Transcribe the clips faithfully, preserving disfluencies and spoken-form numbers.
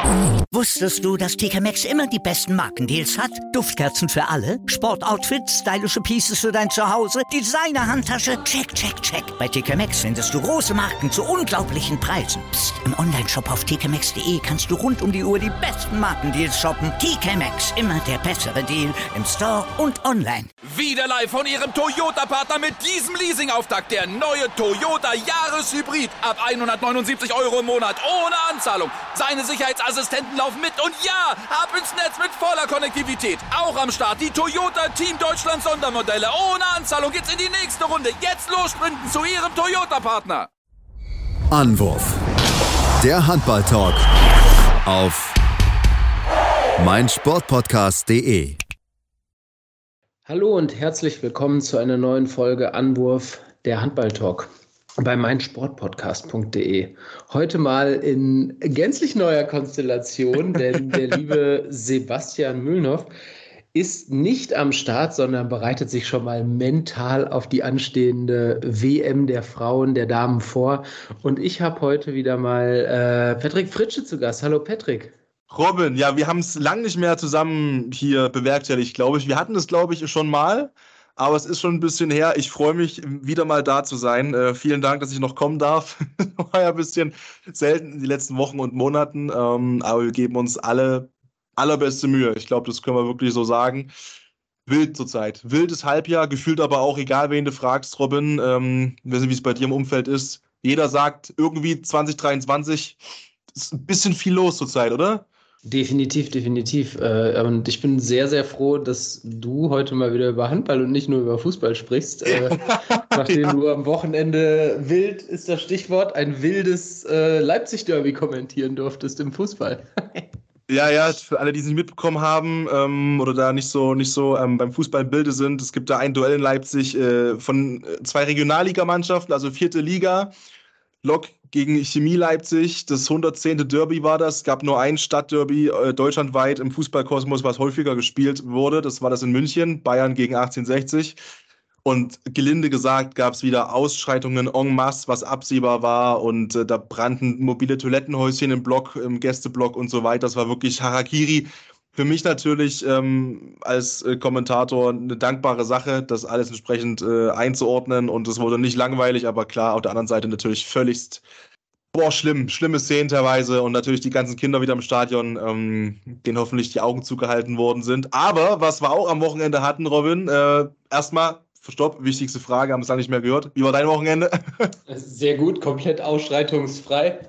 Wusstest du, dass T K Maxx immer die besten Markendeals hat? Duftkerzen für alle, Sportoutfits, stylische Pieces für dein Zuhause, Designer-Handtasche, check, check, check. Bei T K Maxx findest du große Marken zu unglaublichen Preisen. Psst. Im Onlineshop auf t k maxx punkt d e kannst du rund um die Uhr die besten Markendeals shoppen. T K Maxx, immer der bessere Deal im Store und online. Wieder live von Ihrem Toyota-Partner mit diesem Leasing-Auftakt. Der neue Toyota Jahreshybrid. Ab hundertneunundsiebzig Euro im Monat. Ohne Anzahlung. Seine Sicherheitsassistenten laufen mit. Und ja, ab ins Netz mit voller Konnektivität. Auch am Start die Toyota Team Deutschland Sondermodelle. Ohne Anzahlung geht's in die nächste Runde. Jetzt los sprinten zu Ihrem Toyota-Partner. Anwurf. Der Handball-Talk auf meinsportpodcast punkt de. Hallo und herzlich willkommen zu einer neuen Folge Anwurf, der Handball-Talk bei meinsportpodcast punkt de. Heute mal in gänzlich neuer Konstellation, denn der liebe Sebastian Mühlenhoff ist nicht am Start, sondern bereitet sich schon mal mental auf die anstehende W M der Frauen, der Damen vor. Und ich habe heute wieder mal äh, Patrick Fritsche zu Gast. Hallo Patrick. Robin, ja, wir haben es lang nicht mehr zusammen hier bewerkstelligt, glaube ich. Wir hatten es, glaube ich, schon mal, aber es ist schon ein bisschen her. Ich freue mich, wieder mal da zu sein. Äh, vielen Dank, dass ich noch kommen darf. War ja ein bisschen selten in den letzten Wochen und Monaten, ähm, aber wir geben uns alle allerbeste Mühe. Ich glaube, das können wir wirklich so sagen. Wild zurzeit. Wildes Halbjahr, gefühlt aber auch, egal wen du fragst, Robin, ähm, ich weiß nicht, wie es bei dir im Umfeld ist. Jeder sagt irgendwie zwanzig dreiundzwanzig, ist ein bisschen viel los zurzeit, oder? Definitiv, definitiv. Äh, und ich bin sehr, sehr froh, dass du heute mal wieder über Handball und nicht nur über Fußball sprichst. Äh, nachdem ja. du am Wochenende wild, ist das Stichwort, ein wildes äh, Leipzig-Derby kommentieren durftest im Fußball. Ja, ja, für alle, die es nicht mitbekommen haben ähm, oder da nicht so, nicht so ähm, beim Fußball im Bilde sind, es gibt da ein Duell in Leipzig äh, von zwei Regionalligamannschaften, also vierte Liga. Lok gegen Chemie Leipzig, das hundertzehnte Derby war das. Es gab nur ein Stadtderby äh, deutschlandweit im Fußballkosmos, was häufiger gespielt wurde. Das war das in München, Bayern gegen achtzehnhundertsechzig. Und gelinde gesagt gab es wieder Ausschreitungen en masse, was absehbar war. Und äh, da brannten mobile Toilettenhäuschen im Block, im Gästeblock und so weiter. Das war wirklich Harakiri. Für mich natürlich ähm, als äh, Kommentator eine dankbare Sache, das alles entsprechend äh, einzuordnen. Und es wurde nicht langweilig, aber klar, auf der anderen Seite natürlich völligst, boah, schlimm, schlimme Szenen teilweise. Und natürlich die ganzen Kinder wieder im Stadion, ähm, denen hoffentlich die Augen zugehalten worden sind. Aber was wir auch am Wochenende hatten, Robin, äh, erstmal, stopp, wichtigste Frage, haben es lange nicht mehr gehört. Wie war dein Wochenende? Sehr gut, komplett ausschreitungsfrei.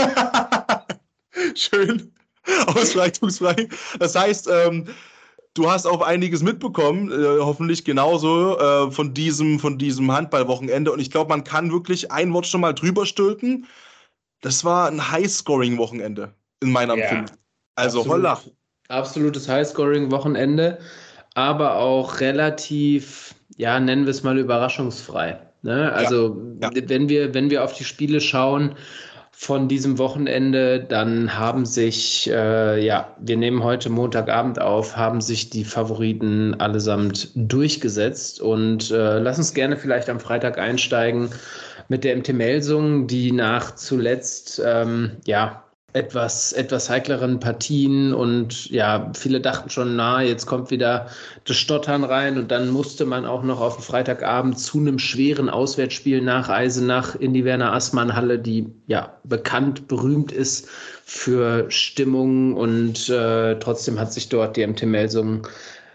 Schön. Ausschreitungsfrei. Das heißt, ähm, du hast auch einiges mitbekommen, äh, hoffentlich genauso äh, von diesem, von diesem Handballwochenende. Und ich glaube, man kann wirklich ein Wort schon mal drüber stülpen. Das war ein High-Scoring-Wochenende in meiner ja, Empfindung. Also absolut, holla. Absolutes High-Scoring-Wochenende, aber auch relativ, ja, nennen wir es mal überraschungsfrei. Ne? Also ja, ja. wenn wir, wenn wir auf die Spiele schauen von diesem Wochenende, dann haben sich, äh, ja, wir nehmen heute Montagabend auf, haben sich die Favoriten allesamt durchgesetzt und äh, lass uns gerne vielleicht am Freitag einsteigen mit der M T Melsungen, die nach zuletzt, ähm, ja, etwas, etwas heikleren Partien und ja, viele dachten schon, na, jetzt kommt wieder das Stottern rein und dann musste man auch noch auf den Freitagabend zu einem schweren Auswärtsspiel nach Eisenach in die Werner-Assmann-Halle, die ja bekannt, berühmt ist für Stimmung und äh, trotzdem hat sich dort die M T Melsungen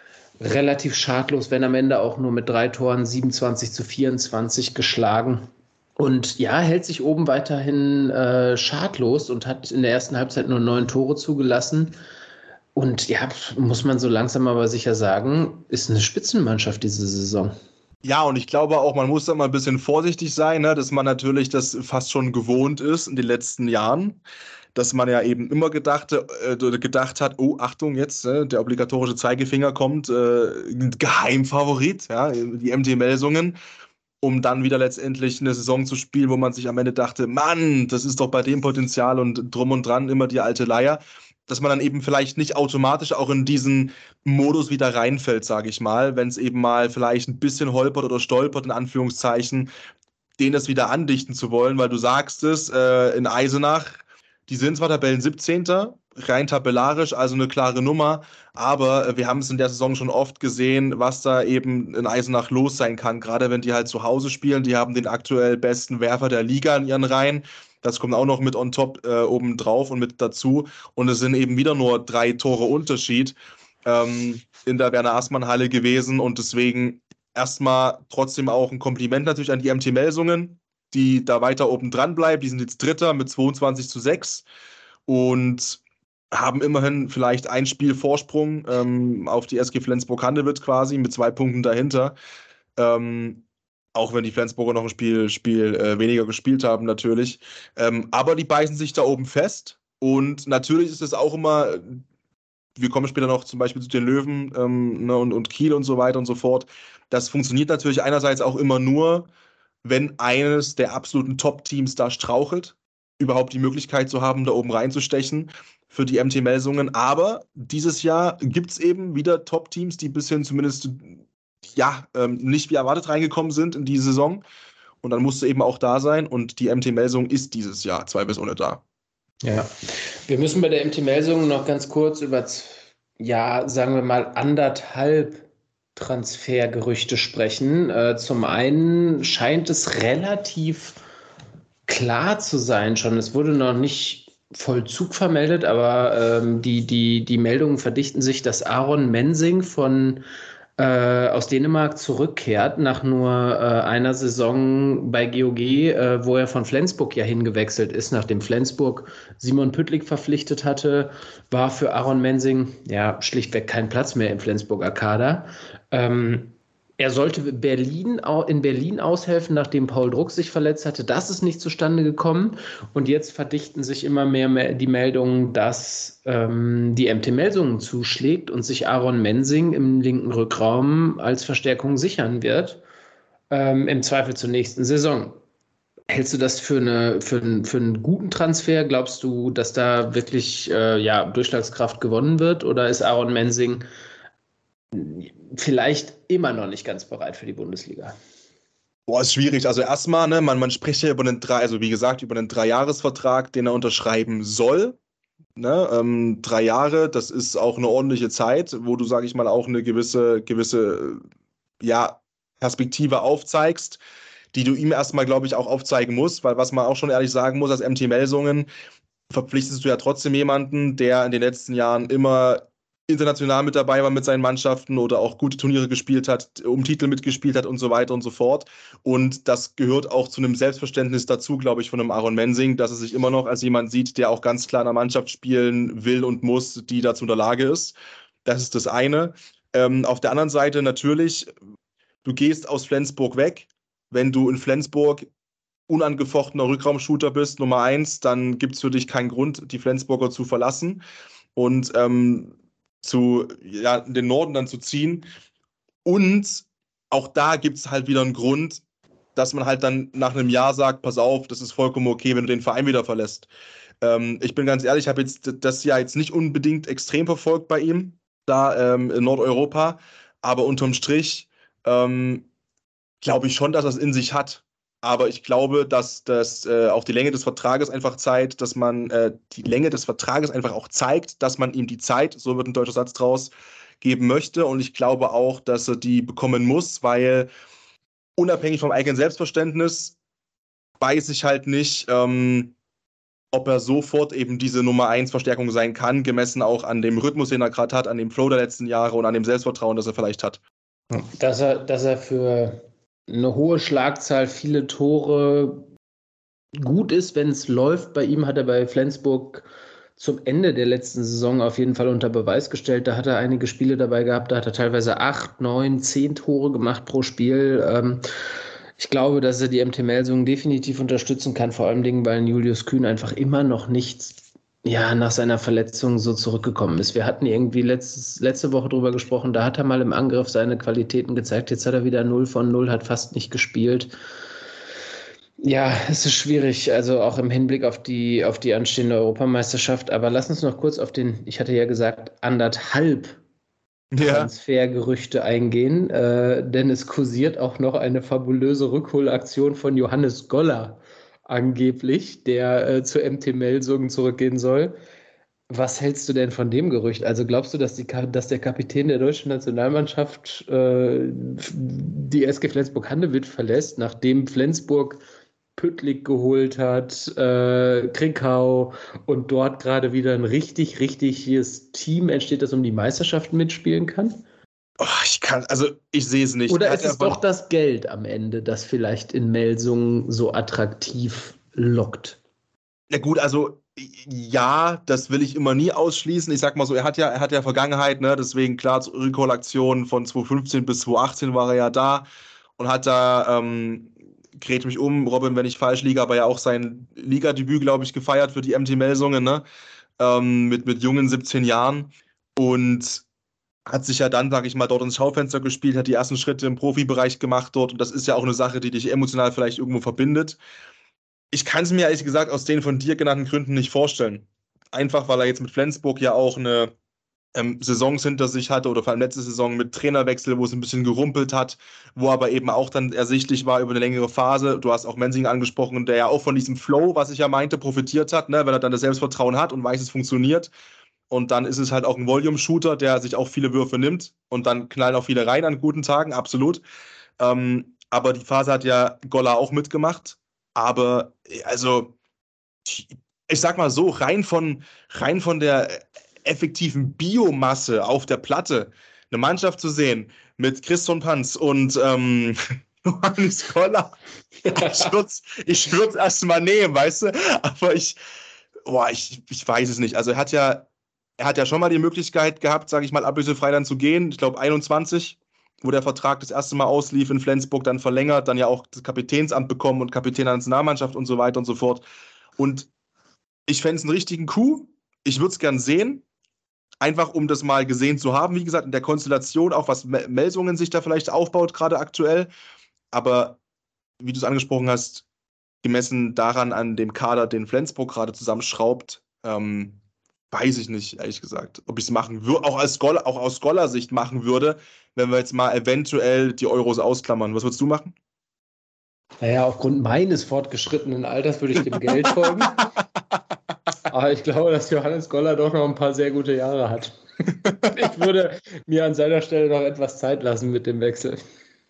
relativ schadlos, wenn am Ende auch nur mit drei Toren siebenundzwanzig zu vierundzwanzig geschlagen. Und ja, hält sich oben weiterhin äh, schadlos und hat in der ersten Halbzeit nur neun Tore zugelassen. Und ja, muss man so langsam aber sicher sagen, ist eine Spitzenmannschaft diese Saison. Ja, und ich glaube auch, man muss da mal ein bisschen vorsichtig sein, ne, dass man natürlich das fast schon gewohnt ist in den letzten Jahren. Dass man ja eben immer gedacht, äh, gedacht hat, oh, Achtung, jetzt, äh, der obligatorische Zeigefinger kommt, äh, Geheimfavorit, ja, die M T Melsungen. Um dann wieder letztendlich eine Saison zu spielen, wo man sich am Ende dachte, Mann, das ist doch bei dem Potenzial und drum und dran immer die alte Leier, dass man dann eben vielleicht nicht automatisch auch in diesen Modus wieder reinfällt, sage ich mal, wenn es eben mal vielleicht ein bisschen holpert oder stolpert, in Anführungszeichen, denen das wieder andichten zu wollen, weil du sagst es, äh, in Eisenach, Die sind zwar Tabellen siebzehnter, rein tabellarisch, also eine klare Nummer, aber wir haben es in der Saison schon oft gesehen, was da eben in Eisenach los sein kann, gerade wenn die halt zu Hause spielen. Die haben den aktuell besten Werfer der Liga in ihren Reihen. Das kommt auch noch mit on top äh, oben drauf und mit dazu. Und es sind eben wieder nur drei Tore Unterschied ähm, in der Werner-Aßmann-Halle gewesen. Und deswegen erstmal trotzdem auch ein Kompliment natürlich an die M T Melsungen, die da weiter oben dran bleiben. Die sind jetzt Dritter mit zweiundzwanzig zu sechs und haben immerhin vielleicht ein Spiel Vorsprung ähm, auf die S G Flensburg-Handewitt quasi mit zwei Punkten dahinter. Ähm, auch wenn die Flensburger noch ein Spiel, Spiel äh, weniger gespielt haben natürlich. Ähm, aber die beißen sich da oben fest und natürlich ist es auch immer, wir kommen später noch zum Beispiel zu den Löwen ähm, ne, und, und Kiel und so weiter und so fort. Das funktioniert natürlich einerseits auch immer nur, wenn eines der absoluten Top-Teams da strauchelt, überhaupt die Möglichkeit zu haben, da oben reinzustechen für die M T Melsungen. Aber dieses Jahr gibt es eben wieder Top-Teams, die bisher zumindest ja, ähm, nicht wie erwartet reingekommen sind in die Saison. Und dann musst du eben auch da sein. Und die M T Melsungen ist dieses Jahr zweifelsohne da. Ja, wir müssen bei der M T Melsungen noch ganz kurz über, ja, sagen wir mal, anderthalb Transfergerüchte sprechen. Äh, zum einen scheint es relativ klar zu sein schon. Es wurde noch nicht Vollzug vermeldet, aber ähm, die, die, die Meldungen verdichten sich, dass Aron Mensing von äh, aus Dänemark zurückkehrt nach nur äh, einer Saison bei G O G, äh, wo er von Flensburg ja hingewechselt ist, nachdem Flensburg Simon Püttlik verpflichtet hatte, war für Aron Mensing ja schlichtweg kein Platz mehr im Flensburger Kader. Ähm, er sollte Berlin, in Berlin aushelfen, nachdem Paul Druck sich verletzt hatte. Das ist nicht zustande gekommen. Und jetzt verdichten sich immer mehr die Meldungen, dass ähm, die M T Melsungen zuschlägt und sich Aron Mensing im linken Rückraum als Verstärkung sichern wird, ähm, im Zweifel zur nächsten Saison. Hältst du das für, eine, für, einen, für einen guten Transfer? Glaubst du, dass da wirklich äh, ja, Durchschlagskraft gewonnen wird? Oder ist Aron Mensing vielleicht immer noch nicht ganz bereit für die Bundesliga? Boah, ist schwierig. Also erstmal, ne, man, man spricht ja über einen drei, also wie gesagt, über einen Dreijahresvertrag, den er unterschreiben soll. Ne, ähm, drei Jahre, das ist auch eine ordentliche Zeit, wo du, sage ich mal, auch eine gewisse, gewisse ja, Perspektive aufzeigst, die du ihm erstmal, glaube ich, auch aufzeigen musst, weil was man auch schon ehrlich sagen muss, als M T Melsungen verpflichtest du ja trotzdem jemanden, der in den letzten Jahren immer international mit dabei war mit seinen Mannschaften oder auch gute Turniere gespielt hat, um Titel mitgespielt hat und so weiter und so fort. Und das gehört auch zu einem Selbstverständnis dazu, glaube ich, von einem Aaron Mensing, dass er sich immer noch als jemand sieht, der auch ganz klar in einer Mannschaft spielen will und muss, die dazu in der Lage ist. Das ist das eine. Ähm, auf der anderen Seite natürlich, du gehst aus Flensburg weg. Wenn du in Flensburg unangefochtener Rückraumshooter bist, Nummer eins, dann gibt es für dich keinen Grund, die Flensburger zu verlassen. Und ähm, zu, ja, in den Norden dann zu ziehen. Und auch da gibt es halt wieder einen Grund, dass man halt dann nach einem Jahr sagt, pass auf, das ist vollkommen okay, wenn du den Verein wieder verlässt. Ähm, ich bin ganz ehrlich, ich habe jetzt das Jahr jetzt nicht unbedingt extrem verfolgt bei ihm, da ähm, in Nordeuropa, aber unterm Strich ähm, glaube ich schon, dass er es in sich hat. Aber ich glaube, dass das äh, auch die Länge des Vertrages einfach zeigt, dass man äh, die Länge des Vertrages einfach auch zeigt, dass man ihm die Zeit, so wird ein deutscher Satz draus, geben möchte. Und ich glaube auch, dass er die bekommen muss, weil unabhängig vom eigenen Selbstverständnis weiß ich halt nicht, ähm, ob er sofort eben diese Nummer eins Verstärkung sein kann, gemessen auch an dem Rhythmus, den er gerade hat, an dem Flow der letzten Jahre und an dem Selbstvertrauen, das er vielleicht hat. Dass er, dass er für eine hohe Schlagzahl, viele Tore gut ist, wenn es läuft. Bei ihm hat er bei Flensburg zum Ende der letzten Saison auf jeden Fall unter Beweis gestellt. Da hat er einige Spiele dabei gehabt, da hat er teilweise acht, neun, zehn Tore gemacht pro Spiel. Ähm, ich glaube, dass er die M T Melsungen definitiv unterstützen kann, vor allem Dingen, weil Julius Kühn einfach immer noch nicht ja, nach seiner Verletzung so zurückgekommen ist. Wir hatten irgendwie letztes, letzte Woche drüber gesprochen, da hat er mal im Angriff seine Qualitäten gezeigt. Jetzt hat er wieder null von null, hat fast nicht gespielt. Ja, es ist schwierig, also auch im Hinblick auf die, auf die anstehende Europameisterschaft. Aber lass uns noch kurz auf den, ich hatte ja gesagt, anderthalb ja. Transfergerüchte eingehen, äh, denn es kursiert auch noch eine fabulöse Rückholaktion von Johannes Goller angeblich, der äh, zu M T Melsungen zurückgehen soll. Was hältst du denn von dem Gerücht? Also glaubst du, dass, die, dass der Kapitän der deutschen Nationalmannschaft äh, die S G Flensburg-Handewitt verlässt, nachdem Flensburg Püttlik geholt hat, äh, Krickau und dort gerade wieder ein richtig, richtiges Team entsteht, das um die Meisterschaften mitspielen kann? Oh, ich kann, also ich sehe es nicht. Oder ist es doch das Geld am Ende, das vielleicht in Melsungen so attraktiv lockt? Ja gut, also ja, das will ich immer nie ausschließen. Ich sag mal so, er hat ja, er hat ja Vergangenheit, ne? Deswegen klar, zur Rückholaktion von zwanzig fünfzehn bis zwanzig achtzehn war er ja da und hat da, ähm, grät mich um, Robin, wenn ich falsch liege, aber ja auch sein Ligadebüt, glaube ich, gefeiert für die M T Melsungen, ne? Ähm, mit, mit jungen siebzehn Jahren und hat sich ja dann, sage ich mal, dort ins Schaufenster gespielt, hat die ersten Schritte im Profibereich gemacht dort und das ist ja auch eine Sache, die dich emotional vielleicht irgendwo verbindet. Ich kann es mir ehrlich gesagt aus den von dir genannten Gründen nicht vorstellen. Einfach, weil er jetzt mit Flensburg ja auch eine ähm, Saisons hinter sich hatte oder vor allem letzte Saison mit Trainerwechsel, wo es ein bisschen gerumpelt hat, wo aber eben auch dann ersichtlich war über eine längere Phase. Du hast auch Mensing angesprochen, der ja auch von diesem Flow, was ich ja meinte, profitiert hat, ne? Wenn er dann das Selbstvertrauen hat und weiß, es funktioniert. Und dann ist es halt auch ein Volume-Shooter, der sich auch viele Würfe nimmt und dann knallen auch viele rein an guten Tagen, absolut. Ähm, aber die Phase hat ja Golla auch mitgemacht. Aber, also, ich sag mal so, rein von, rein von der effektiven Biomasse auf der Platte eine Mannschaft zu sehen mit Christian Panz und ähm, Johannes Golla, ich würde es ich würd's erst mal nehmen, weißt du? Aber ich, boah, ich, ich weiß es nicht. Also er hat ja, er hat ja schon mal die Möglichkeit gehabt, sage ich mal, ablösefrei dann zu gehen. Ich glaube einundzwanzig, wo der Vertrag das erste Mal auslief in Flensburg, dann verlängert, dann ja auch das Kapitänsamt bekommen und Kapitän der Nationalmannschaft und so weiter und so fort. Und ich fände es einen richtigen Coup. Ich würde es gern sehen, einfach um das mal gesehen zu haben, wie gesagt, in der Konstellation, auch was Melsungen sich da vielleicht aufbaut, gerade aktuell. Aber wie du es angesprochen hast, gemessen daran an dem Kader, den Flensburg gerade zusammenschraubt, ähm, weiß ich nicht, ehrlich gesagt, ob ich es machen würde, auch, als Scholar, auch aus Scholar-Sicht machen würde, wenn wir jetzt mal eventuell die Euros ausklammern. Was würdest du machen? Naja, aufgrund meines fortgeschrittenen Alters würde ich dem Geld folgen. Aber ich glaube, dass Johannes Goller doch noch ein paar sehr gute Jahre hat. Ich würde mir an seiner Stelle noch etwas Zeit lassen mit dem Wechsel.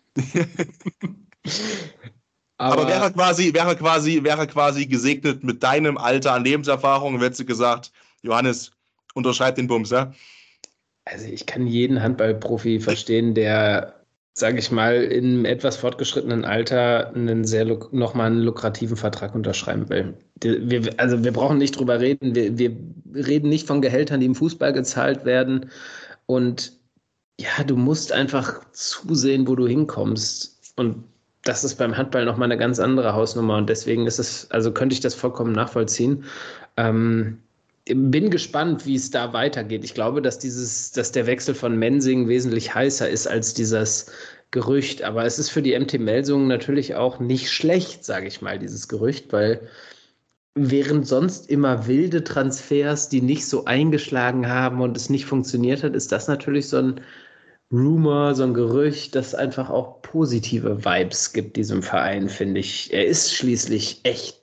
Aber, Aber wäre quasi, wäre quasi, wäre quasi gesegnet mit deinem Alter an Lebenserfahrung, hättest du gesagt, Johannes, unterschreib den Bums, ja? Also ich kann jeden Handballprofi verstehen, der, sage ich mal, in etwas fortgeschrittenen Alter einen sehr nochmal einen lukrativen Vertrag unterschreiben will. Wir, also wir brauchen nicht drüber reden. Wir, wir reden nicht von Gehältern, die im Fußball gezahlt werden. Und ja, du musst einfach zusehen, wo du hinkommst. Und das ist beim Handball nochmal eine ganz andere Hausnummer. Und deswegen ist es, also könnte ich das vollkommen nachvollziehen. Ähm, bin gespannt, wie es da weitergeht. Ich glaube, dass dieses, dass der Wechsel von Mensing wesentlich heißer ist als dieses Gerücht. Aber es ist für die M T Melsungen natürlich auch nicht schlecht, sage ich mal, dieses Gerücht, weil während sonst immer wilde Transfers, die nicht so eingeschlagen haben und es nicht funktioniert hat, ist das natürlich so ein Rumor, so ein Gerücht, das einfach auch positive Vibes gibt diesem Verein, finde ich. Er ist schließlich echt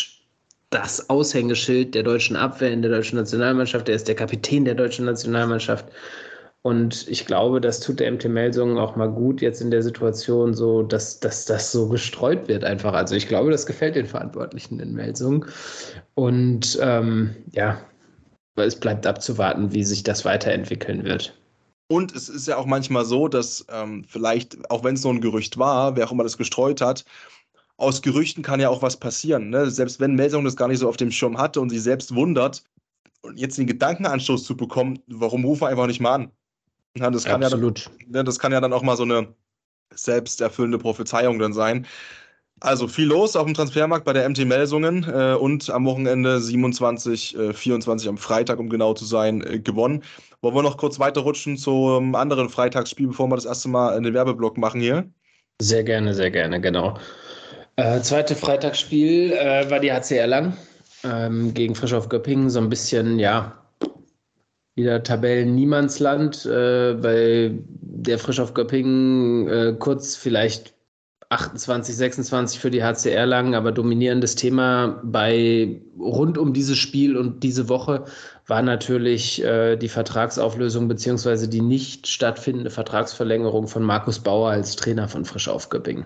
das Aushängeschild der deutschen Abwehr in der deutschen Nationalmannschaft. Er ist der Kapitän der deutschen Nationalmannschaft. Und ich glaube, das tut der M T Melsungen auch mal gut jetzt in der Situation, so dass, dass das so gestreut wird einfach. Also ich glaube, das gefällt den Verantwortlichen in Melsungen. Und ähm, ja, es bleibt abzuwarten, wie sich das weiterentwickeln wird. Und es ist ja auch manchmal so, dass ähm, vielleicht, auch wenn es so ein Gerücht war, wer auch immer das gestreut hat, aus Gerüchten kann ja auch was passieren. Ne? Selbst wenn Melsungen das gar nicht so auf dem Schirm hatte und sich selbst wundert, und jetzt den Gedankenanstoß zu bekommen, warum rufen wir einfach nicht mal an? Ja, das kann Absolut. Ja dann, das kann ja dann auch mal so eine selbsterfüllende Prophezeiung dann sein. Also viel los auf dem Transfermarkt bei der M T Melsungen äh, und am Wochenende siebenundzwanzig, äh, vierundzwanzig am Freitag, um genau zu sein, äh, gewonnen. Wollen wir noch kurz weiterrutschen zum anderen Freitagsspiel, bevor wir das erste Mal einen Werbeblock machen hier? Sehr gerne, sehr gerne, genau. Äh, zweite Freitagsspiel äh, war die H C Erlangen ähm, gegen Frisch auf Göppingen. So ein bisschen, ja, wieder Tabellen-Niemandsland, äh, weil der Frisch auf Göppingen äh, kurz vielleicht achtundzwanzig, sechsundzwanzig für die H C Erlangen, aber dominierendes Thema bei rund um dieses Spiel und diese Woche war natürlich äh, die Vertragsauflösung beziehungsweise die nicht stattfindende Vertragsverlängerung von Markus Bauer als Trainer von Frisch Auf Göppingen.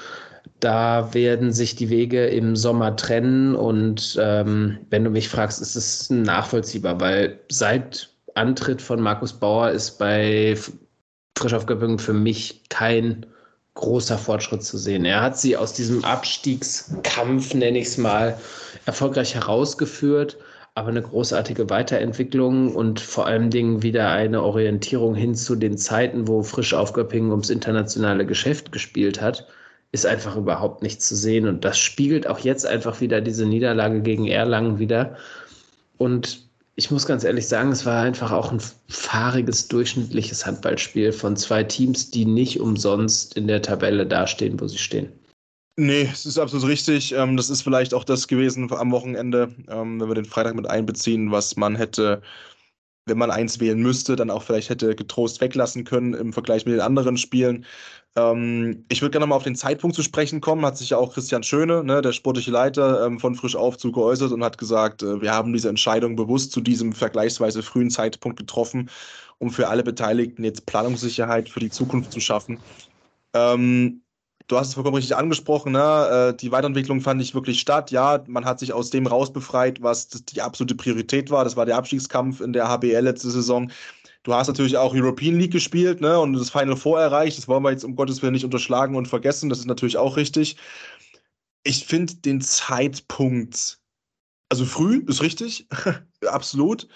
Da werden sich die Wege im Sommer trennen und ähm, wenn du mich fragst, ist es nachvollziehbar, weil seit Antritt von Markus Bauer ist bei Frisch Auf Göppingen für mich kein großer Fortschritt zu sehen. Er hat sie aus diesem Abstiegskampf, nenne ich es mal, erfolgreich herausgeführt, aber eine großartige Weiterentwicklung und vor allen Dingen wieder eine Orientierung hin zu den Zeiten, wo Frisch Auf Göppingen ums internationale Geschäft gespielt hat, ist einfach überhaupt nicht zu sehen. Und das spiegelt auch jetzt einfach wieder diese Niederlage gegen Erlangen wieder. Und ich muss ganz ehrlich sagen, es war einfach auch ein fahriges, durchschnittliches Handballspiel von zwei Teams, die nicht umsonst in der Tabelle dastehen, wo sie stehen. Nee, es ist absolut richtig. Das ist vielleicht auch das gewesen am Wochenende, wenn wir den Freitag mit einbeziehen, was man hätte, wenn man eins wählen müsste, dann auch vielleicht hätte getrost weglassen können im Vergleich mit den anderen Spielen. Ich würde gerne mal auf den Zeitpunkt zu sprechen kommen. Hat sich ja auch Christian Schöne, ne, der sportliche Leiter von Frisch Auf, zu geäußert und hat gesagt, wir haben diese Entscheidung bewusst zu diesem vergleichsweise frühen Zeitpunkt getroffen, um für alle Beteiligten jetzt Planungssicherheit für die Zukunft zu schaffen. Ähm, du hast es vollkommen richtig angesprochen, ne? Die Weiterentwicklung fand nicht wirklich statt. Ja, man hat sich aus dem rausbefreit, was die absolute Priorität war. Das war der Abstiegskampf in der H B L letzte Saison. Du hast natürlich auch European League gespielt, ne, und das Final Four erreicht. Das wollen wir jetzt um Gottes Willen nicht unterschlagen und vergessen. Das ist natürlich auch richtig. Ich finde den Zeitpunkt, also früh ist richtig, absolut.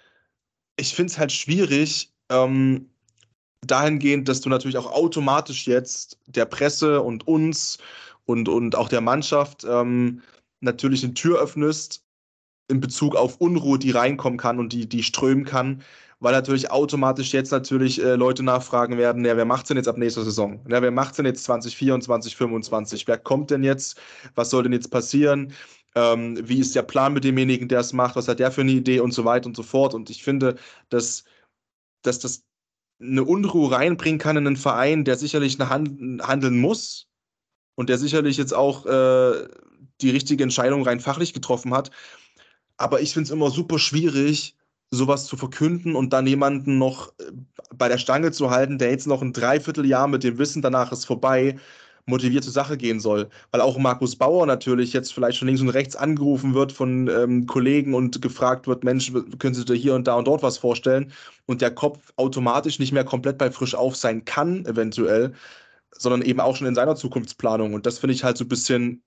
Ich finde es halt schwierig, ähm, dahingehend, dass du natürlich auch automatisch jetzt der Presse und uns und, und auch der Mannschaft ähm, natürlich eine Tür öffnest in Bezug auf Unruhe, die reinkommen kann und die, die strömen kann. Weil natürlich automatisch jetzt natürlich äh, Leute nachfragen werden, ja, wer macht's denn jetzt ab nächster Saison? Ja, wer macht's denn jetzt zwanzig vierundzwanzig, fünfundzwanzig? Wer kommt denn jetzt? Was soll denn jetzt passieren? Ähm, wie ist der Plan mit demjenigen, der es macht? Was hat der für eine Idee? Und so weiter und so fort. Und ich finde, dass, dass das eine Unruhe reinbringen kann in einen Verein, der sicherlich eine Hand, handeln muss und der sicherlich jetzt auch äh, die richtige Entscheidung rein fachlich getroffen hat. Aber ich finde es immer super schwierig, sowas zu verkünden und dann jemanden noch bei der Stange zu halten, der jetzt noch ein Dreivierteljahr mit dem Wissen, danach ist vorbei, motiviert zur Sache gehen soll. Weil auch Markus Bauer natürlich jetzt vielleicht schon links und rechts angerufen wird von ähm, Kollegen und gefragt wird, Mensch, können Sie dir hier und da und dort was vorstellen? Und der Kopf automatisch nicht mehr komplett bei Frisch Auf sein kann, eventuell, sondern eben auch schon in seiner Zukunftsplanung. Und das finde ich halt so ein bisschen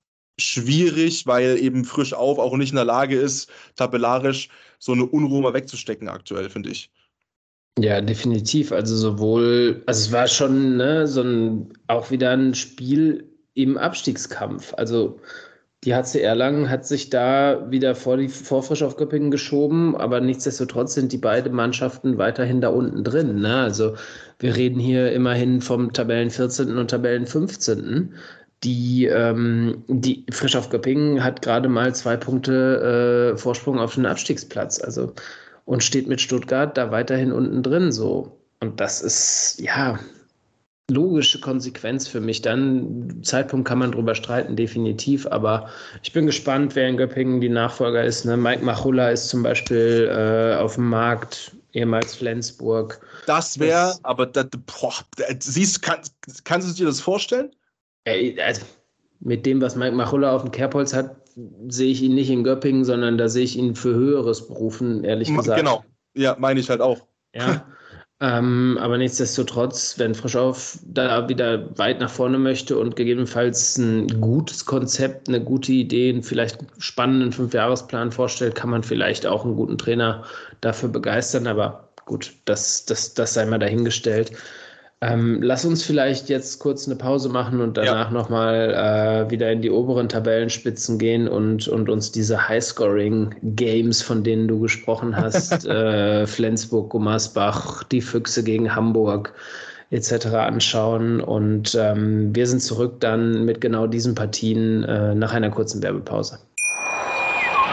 schwierig, weil eben Frisch Auf auch nicht in der Lage ist, tabellarisch so eine Unruhe mal wegzustecken aktuell, finde ich. Ja, definitiv. Also sowohl, also es war schon ne, so ein, auch wieder ein Spiel im Abstiegskampf. Also die H C Erlangen hat sich da wieder vor die vor Frisch Auf Göppingen geschoben, aber nichtsdestotrotz sind die beiden Mannschaften weiterhin da unten drin. Ne? Also wir reden hier immerhin vom Tabellen vierzehnten und Tabellen fünfzehnten Die, ähm, die Frisch Auf Göppingen hat gerade mal zwei Punkte äh, Vorsprung auf den Abstiegsplatz, also und steht mit Stuttgart da weiterhin unten drin so. Und das ist ja logische Konsequenz für mich. Dann Zeitpunkt kann man drüber streiten, definitiv, aber ich bin gespannt, wer in Göppingen die Nachfolger ist. Ne? Mike Machulla ist zum Beispiel äh, auf dem Markt, ehemals Flensburg. Das wäre, aber das, boah, siehst, kann, kannst du dir das vorstellen? Also mit dem, was Mike Machulla auf dem Kerbholz hat, sehe ich ihn nicht in Göppingen, sondern da sehe ich ihn für Höheres berufen, ehrlich gesagt. Genau, ja, meine ich halt auch. Ja, ähm, aber nichtsdestotrotz, wenn Frisch Auf da wieder weit nach vorne möchte und gegebenenfalls ein gutes Konzept, eine gute Idee, einen vielleicht spannenden Fünfjahresplan vorstellt, kann man vielleicht auch einen guten Trainer dafür begeistern, aber gut, das, das, das sei mal dahingestellt. Ähm, lass uns vielleicht jetzt kurz eine Pause machen und danach ja. nochmal äh, wieder in die oberen Tabellenspitzen gehen und, und uns diese High-Scoring-Games, von denen du gesprochen hast, äh, Flensburg, Gummersbach, die Füchse gegen Hamburg et cetera anschauen. Und ähm, wir sind zurück dann mit genau diesen Partien äh, nach einer kurzen Werbepause.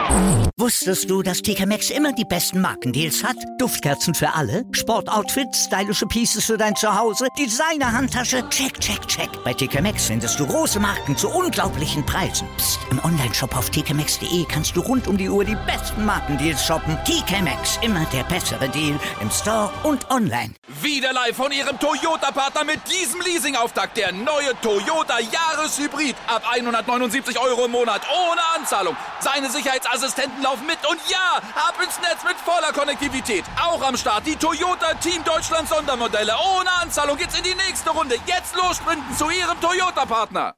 Wusstest du, dass T K Maxx immer die besten Markendeals hat? Duftkerzen für alle, Sportoutfits, stylische Pieces für dein Zuhause, Designer-Handtasche, check, check, check. Bei T K Maxx findest du große Marken zu unglaublichen Preisen. Psst. Im Onlineshop auf t k maxx punkt d e kannst du rund um die Uhr die besten Markendeals shoppen. T K Maxx, immer der bessere Deal im Store und online. Wieder live von ihrem Toyota-Partner mit diesem Leasing-Auftakt. Der neue Toyota Jahreshybrid. Ab hundertneunundsiebzig Euro im Monat ohne Anzahlung. Seine Sicherheitsassistenten laufen mit und ja, ab ins Netz mit voller Konnektivität. Auch am Start die Toyota Team Deutschland Sondermodelle. Ohne Anzahlung geht's in die nächste Runde. Jetzt los sprinten zu ihrem Toyota-Partner.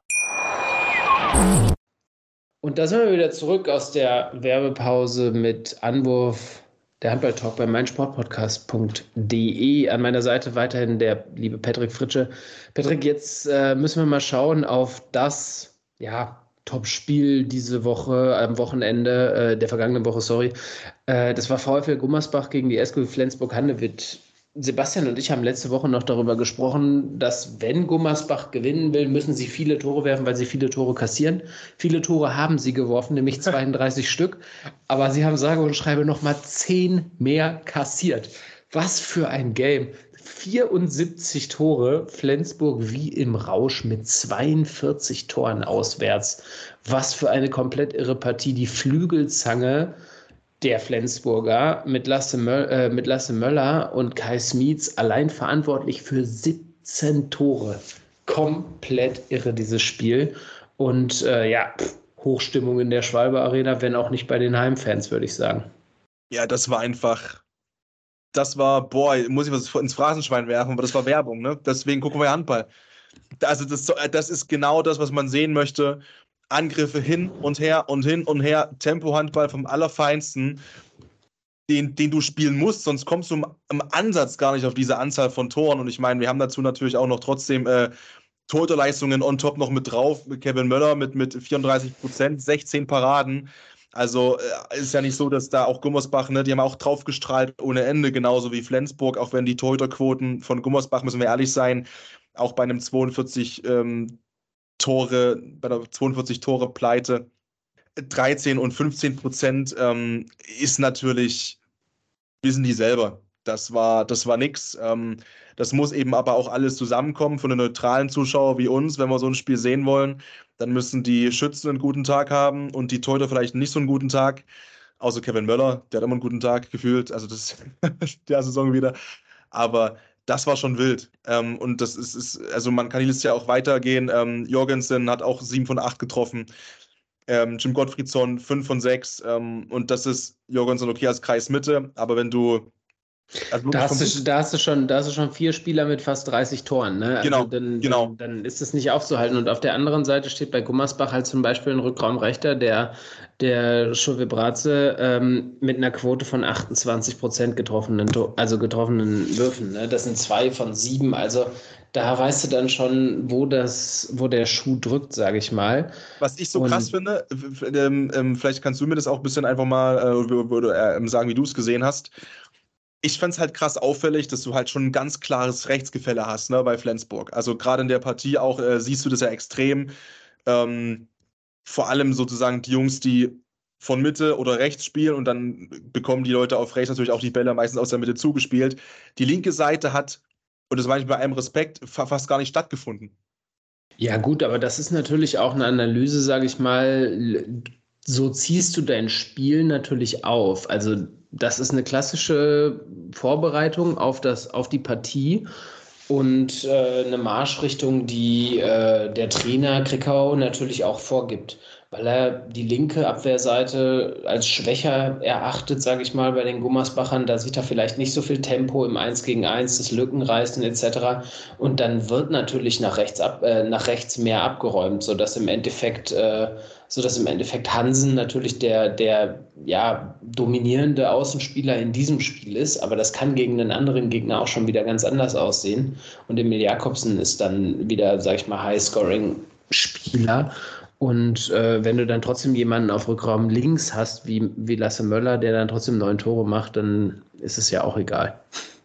Und da sind wir wieder zurück aus der Werbepause mit Anwurf, der Handball-Talk bei meinsportpodcast punkt de. An meiner Seite weiterhin der liebe Patrick Fritsche. Patrick, jetzt äh, müssen wir mal schauen auf das, ja, Top-Spiel diese Woche, am Wochenende, äh, der vergangenen Woche, sorry. Äh, das war VfL Gummersbach gegen die S G Flensburg-Handewitt. Sebastian und ich haben letzte Woche noch darüber gesprochen, dass wenn Gummersbach gewinnen will, müssen sie viele Tore werfen, weil sie viele Tore kassieren. Viele Tore haben sie geworfen, nämlich zweiunddreißig Stück. Aber sie haben sage und schreibe nochmal zehn mehr kassiert. Was für ein Game. vierundsiebzig Tore, Flensburg wie im Rausch mit zweiundvierzig Toren auswärts. Was für eine komplett irre Partie. Die Flügelzange der Flensburger mit Lasse, Möll, äh, mit Lasse Möller und Kai Smietz allein verantwortlich für siebzehn Tore. Komplett irre, dieses Spiel. Und äh, ja, pff, Hochstimmung in der Schwalbe Arena, wenn auch nicht bei den Heimfans, würde ich sagen. Ja, das war einfach, das war, boah, muss ich was ins Phrasenschwein werfen, aber das war Werbung, ne? Deswegen gucken wir Handball. Also das, das ist genau das, was man sehen möchte. Angriffe hin und her und hin und her, Tempo-Handball vom Allerfeinsten, den, den du spielen musst, sonst kommst du im, im Ansatz gar nicht auf diese Anzahl von Toren. Und ich meine, wir haben dazu natürlich auch noch trotzdem äh, Torhüterleistungen on top noch mit drauf, mit Kevin Möller mit, mit vierunddreißig Prozent, sechzehn Paraden. Also äh, ist ja nicht so, dass da auch Gummersbach, ne, die haben auch draufgestrahlt ohne Ende, genauso wie Flensburg, auch wenn die Torhüterquoten von Gummersbach, müssen wir ehrlich sein, auch bei einem zweiundvierzig ähm, Tore, bei der zweiundvierzig Tore Pleite, dreizehn und fünfzehn Prozent ähm, ist natürlich, wissen die selber. Das war, das war nix. Ähm, das muss eben aber auch alles zusammenkommen von den neutralen Zuschauern wie uns. Wenn wir so ein Spiel sehen wollen, dann müssen die Schützen einen guten Tag haben und die Torhüter vielleicht nicht so einen guten Tag. Außer Kevin Möller, der hat immer einen guten Tag gefühlt. Also das der Saison wieder. Aber das war schon wild. Ähm, und das ist, ist, also man kann die Liste ja auch weitergehen. Ähm, Jorgensen hat auch sieben von acht getroffen. Ähm, Jim Gottfriedsson fünf von sechs. Ähm, und das ist Jorgensen okay als Kreismitte. Aber wenn du. Also da, hast du da, hast du schon, da hast du schon vier Spieler mit fast dreißig Toren. Ne? Also genau, dann, genau. Dann, dann ist es nicht aufzuhalten. Und auf der anderen Seite steht bei Gummersbach halt zum Beispiel ein Rückraumrechter, der, der Chauvet Bratze ähm, mit einer Quote von achtundzwanzig Prozent getroffenen, also getroffenen Würfen. Ne? Das sind zwei von sieben. Also da weißt du dann schon, wo, das, wo der Schuh drückt, sage ich mal. Was ich so Und krass finde, ähm, vielleicht kannst du mir das auch ein bisschen einfach mal äh, äh, sagen, wie du es gesehen hast. Ich fand es halt krass auffällig, dass du halt schon ein ganz klares Rechtsgefälle hast, ne, bei Flensburg. Also gerade in der Partie auch äh, siehst du das ja extrem. Ähm, vor allem sozusagen die Jungs, die von Mitte oder rechts spielen und dann bekommen die Leute auf rechts natürlich auch die Bälle meistens aus der Mitte zugespielt. Die linke Seite hat, und das meine ich bei allem Respekt, fast gar nicht stattgefunden. Ja gut, aber das ist natürlich auch eine Analyse, sage ich mal, so ziehst du dein Spiel natürlich auf. Also das ist eine klassische Vorbereitung auf, das, auf die Partie und äh, eine Marschrichtung, die äh, der Trainer Krickau natürlich auch vorgibt, weil er die linke Abwehrseite als schwächer erachtet, sage ich mal, bei den Gummersbachern. Da sieht er vielleicht nicht so viel Tempo im eins gegen eins, das Lückenreißen et cetera. Und dann wird natürlich nach rechts, ab, äh, nach rechts mehr abgeräumt, sodass im Endeffekt... Äh, sodass im Endeffekt Hansen natürlich der, der ja, dominierende Außenspieler in diesem Spiel ist, aber das kann gegen einen anderen Gegner auch schon wieder ganz anders aussehen. Und Emil Jakobsen ist dann wieder, sag ich mal, High-Scoring-Spieler. Und äh, wenn du dann trotzdem jemanden auf Rückraum links hast, wie, wie Lasse Möller, der dann trotzdem neun Tore macht, dann ist es ja auch egal.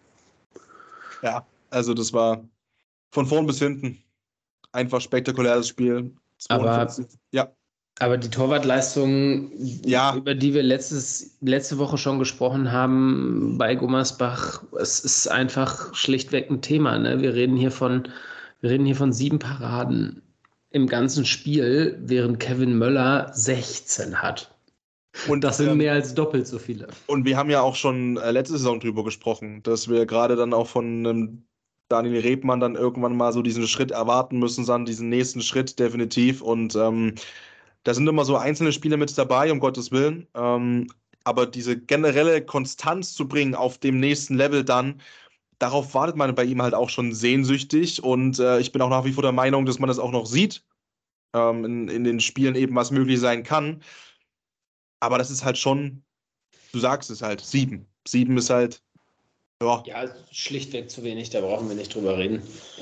Ja, also das war von vorn bis hinten einfach spektakuläres Spiel. zweiundvierzig, Aber ja. Aber die Torwartleistung, Ja. über die wir letztes, letzte Woche schon gesprochen haben bei Gummersbach, es ist einfach schlichtweg ein Thema. Ne? Wir reden hier von, wir reden hier von sieben Paraden im ganzen Spiel, während Kevin Möller sechzehn hat. Und das sind ähm, mehr als doppelt so viele. Und wir haben ja auch schon äh, letzte Saison drüber gesprochen, dass wir gerade dann auch von ähm, Daniel Rebmann dann irgendwann mal so diesen Schritt erwarten müssen, dann diesen nächsten Schritt definitiv. Und ähm, da sind immer so einzelne Spiele mit dabei, um Gottes Willen. Ähm, aber diese generelle Konstanz zu bringen auf dem nächsten Level dann, darauf wartet man bei ihm halt auch schon sehnsüchtig. Und äh, ich bin auch nach wie vor der Meinung, dass man das auch noch sieht, ähm, in, in den Spielen eben, was möglich sein kann. Aber das ist halt schon, du sagst es halt, sieben. Sieben ist halt, ja. Ja, schlichtweg zu wenig, da brauchen wir nicht drüber reden.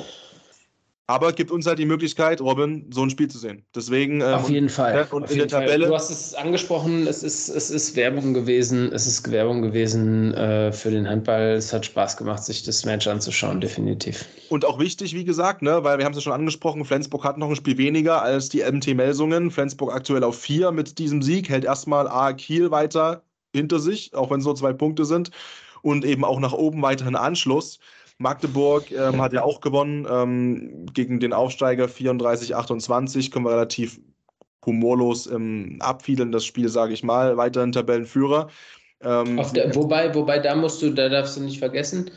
Aber gibt uns halt die Möglichkeit, Robin, so ein Spiel zu sehen. Deswegen. Ähm, Auf jeden Fall. Und Auf in jeden der Tabelle. Fall. Du hast es angesprochen, es ist, es ist Werbung gewesen. Es ist Werbung gewesen äh, für den Handball. Es hat Spaß gemacht, sich das Match anzuschauen, definitiv. Und auch wichtig, wie gesagt, ne, weil wir haben es ja schon angesprochen, Flensburg hat noch ein Spiel weniger als die M T Melsungen. Flensburg aktuell auf vier mit diesem Sieg, hält erstmal A Kiel weiter hinter sich, auch wenn es nur zwei Punkte sind. Und eben auch nach oben weiterhin Anschluss. Magdeburg ähm, hat ja auch gewonnen ähm, gegen den Aufsteiger vierunddreißig achtundzwanzig. Können wir relativ humorlos ähm, abfiedeln, das Spiel, sage ich mal. Weiterhin Tabellenführer. Ähm, der, wobei, wobei, da musst du, da darfst du nicht vergessen,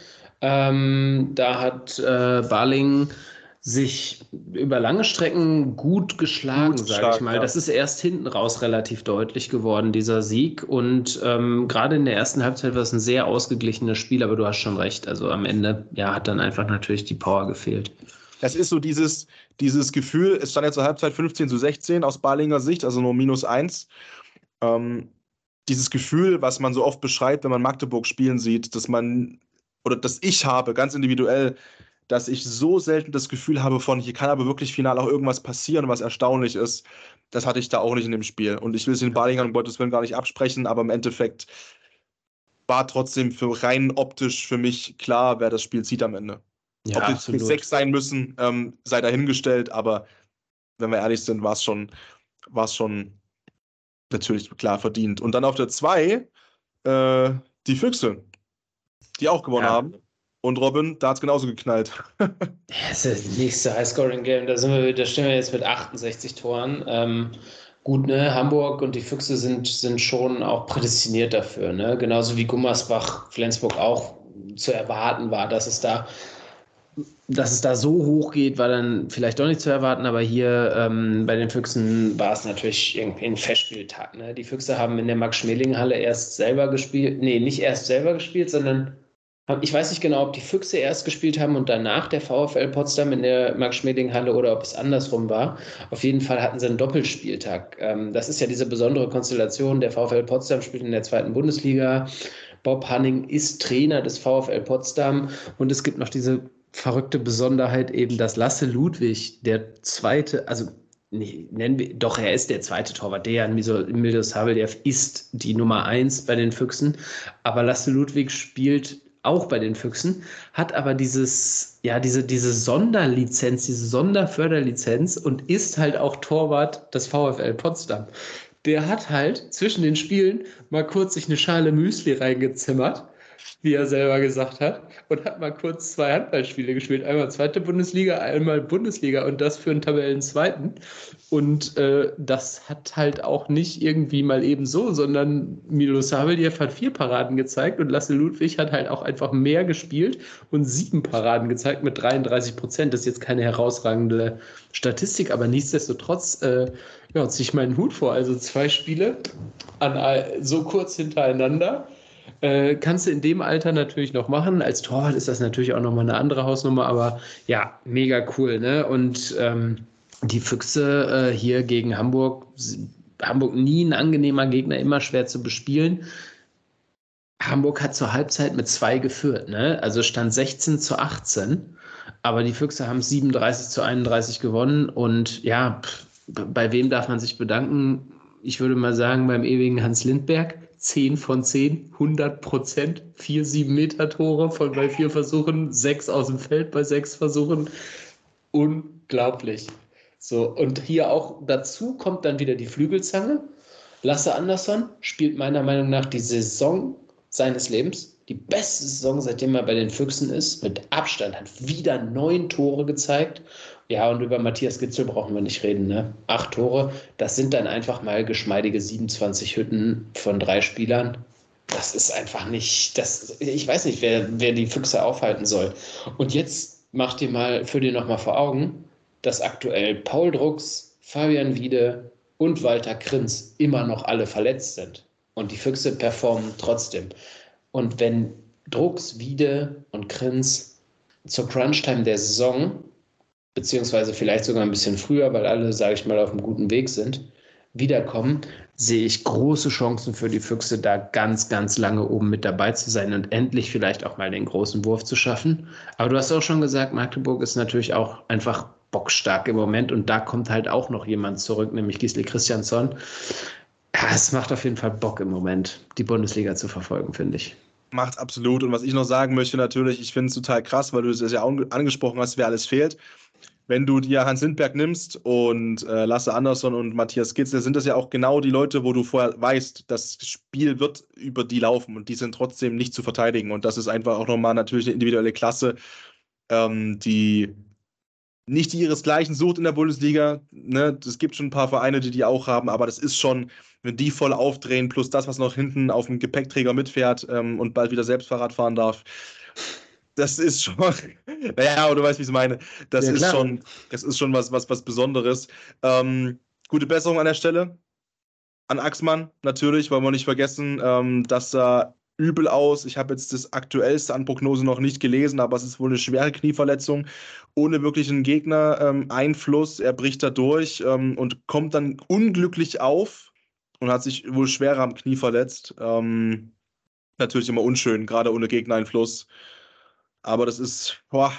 ähm, da hat äh, Balingen sich über lange Strecken gut geschlagen, sage ich mal. Ja. Das ist erst hinten raus relativ deutlich geworden, dieser Sieg. Und ähm, gerade in der ersten Halbzeit war es ein sehr ausgeglichenes Spiel, aber du hast schon recht. Also am Ende ja, hat dann einfach natürlich die Power gefehlt. Das ist so dieses, dieses Gefühl, es stand ja zur Halbzeit fünfzehn zu sechzehn aus Balinger Sicht, also nur minus eins. Ähm, dieses Gefühl, was man so oft beschreibt, wenn man Magdeburg spielen sieht, dass man, oder dass ich habe, ganz individuell, dass ich so selten das Gefühl habe von, hier kann aber wirklich final auch irgendwas passieren, was erstaunlich ist. Das hatte ich da auch nicht in dem Spiel. Und ich will es den Balingern um Gottes Willen gar nicht absprechen, aber im Endeffekt war trotzdem für rein optisch für mich klar, wer das Spiel zieht am Ende. Ja, ob es sechs sein müssen, ähm, sei dahingestellt, aber wenn wir ehrlich sind, war es schon, war es schon natürlich klar verdient. Und dann auf der zwei äh, die Füchse, die auch gewonnen ja. haben. Und Robin, da hat es genauso geknallt. Das ist das nächste High-Scoring-Game. Da, sind wir, da stehen wir jetzt mit achtundsechzig Toren. Ähm, gut, ne? Hamburg und die Füchse sind, sind schon auch prädestiniert dafür. Ne? Genauso wie Gummersbach, Flensburg auch zu erwarten war, dass es da, dass es da so hoch geht, war dann vielleicht doch nicht zu erwarten. Aber hier ähm, bei den Füchsen war es natürlich irgendwie ein Festspieltag. Ne? Die Füchse haben in der Max-Schmeling-Halle erst selber gespielt. Nee, nicht erst selber gespielt, sondern ich weiß nicht genau, ob die Füchse erst gespielt haben und danach der VfL Potsdam in der Max-Schmeling-Halle oder ob es andersrum war. Auf jeden Fall hatten sie einen Doppelspieltag. Das ist ja diese besondere Konstellation. Der VfL Potsdam spielt in der zweiten Bundesliga. Bob Hanning ist Trainer des VfL Potsdam. Und es gibt noch diese verrückte Besonderheit eben, dass Lasse Ludwig, der zweite, also nee, nennen wir, doch, er ist der zweite Torwart. Dejan Milosavljev ist die Nummer eins bei den Füchsen. Aber Lasse Ludwig spielt auch bei den Füchsen, hat aber dieses, ja, diese, diese Sonderlizenz, diese Sonderförderlizenz und ist halt auch Torwart des VfL Potsdam. Der hat halt zwischen den Spielen mal kurz sich eine Schale Müsli reingezimmert, wie er selber gesagt hat, und hat mal kurz zwei Handballspiele gespielt. Einmal zweite Bundesliga, einmal Bundesliga und das für einen Tabellenzweiten. Und äh, das hat halt auch nicht irgendwie mal eben so, sondern Milosavljev hat vier Paraden gezeigt und Lasse Ludwig hat halt auch einfach mehr gespielt und sieben Paraden gezeigt mit dreiunddreißig Prozent. Das ist jetzt keine herausragende Statistik, aber nichtsdestotrotz äh, ja, ziehe ich meinen Hut vor. Also zwei Spiele an, so kurz hintereinander. Äh, kannst du in dem Alter natürlich noch machen. Als Torwart ist das natürlich auch nochmal eine andere Hausnummer, aber ja, mega cool, ne? Und ähm, die Füchse äh, hier gegen Hamburg, Hamburg nie ein angenehmer Gegner, immer schwer zu bespielen. Hamburg hat zur Halbzeit mit zwei geführt, ne? Also stand sechzehn zu achtzehn, aber die Füchse haben siebenunddreißig zu einunddreißig gewonnen und ja, pff, bei wem darf man sich bedanken? Ich würde mal sagen, beim ewigen Hans Lindberg. zehn von zehn, hundert Prozent, vier sieben-Meter-Tore von bei vier Versuchen, sechs aus dem Feld bei sechs Versuchen. Unglaublich. So, und hier auch dazu kommt dann wieder die Flügelzange. Lasse Andersson spielt meiner Meinung nach die Saison seines Lebens. Die beste Saison, seitdem er bei den Füchsen ist. Mit Abstand, hat wieder neun Tore gezeigt. Ja, und über Matthias Gitzel brauchen wir nicht reden, ne? Acht Tore, das sind dann einfach mal geschmeidige siebenundzwanzig Hütten von drei Spielern. Das ist einfach nicht, das, ich weiß nicht, wer, wer die Füchse aufhalten soll. Und jetzt mach dir mal, führ dir nochmal vor Augen, dass aktuell Paul Drucks, Fabian Wiede und Walter Krinz immer noch alle verletzt sind. Und die Füchse performen trotzdem. Und wenn Drucks, Wiede und Krinz zur Crunchtime der Saison, beziehungsweise vielleicht sogar ein bisschen früher, weil alle, sage ich mal, auf einem guten Weg sind, wiederkommen, sehe ich große Chancen für die Füchse, da ganz, ganz lange oben mit dabei zu sein und endlich vielleicht auch mal den großen Wurf zu schaffen. Aber du hast auch schon gesagt, Magdeburg ist natürlich auch einfach bockstark im Moment und da kommt halt auch noch jemand zurück, nämlich Gisli Christiansson. Ja, es macht auf jeden Fall Bock im Moment, die Bundesliga zu verfolgen, finde ich. Macht absolut. Und was ich noch sagen möchte natürlich, ich finde es total krass, weil du es ja auch angesprochen hast, wer alles fehlt. Wenn du dir Hans Lindberg nimmst und äh, Lasse Andersson und Matthias Gitzel, sind das ja auch genau die Leute, wo du vorher weißt, das Spiel wird über die laufen und die sind trotzdem nicht zu verteidigen. Und das ist einfach auch nochmal natürlich eine individuelle Klasse, ähm, die nicht die ihresgleichen sucht in der Bundesliga. Ne? Es gibt schon ein paar Vereine, die die auch haben, aber das ist schon, wenn die voll aufdrehen, plus das, was noch hinten auf dem Gepäckträger mitfährt ähm, und bald wieder selbst Fahrrad fahren darf, das ist schon, naja, aber du weißt, wie ich es meine. Das ja, ist schon, das ist schon was, was, was Besonderes. Ähm, gute Besserung an der Stelle. An Axmann natürlich, wollen wir nicht vergessen. Ähm, das sah übel aus. Ich habe jetzt das aktuellste an Prognose noch nicht gelesen, aber es ist wohl eine schwere Knieverletzung. Ohne wirklichen Gegner-Einfluss. Ähm, er bricht da durch ähm, und kommt dann unglücklich auf und hat sich wohl schwerer am Knie verletzt. Ähm, natürlich immer unschön, gerade ohne Gegnereinfluss. Aber das ist, boah,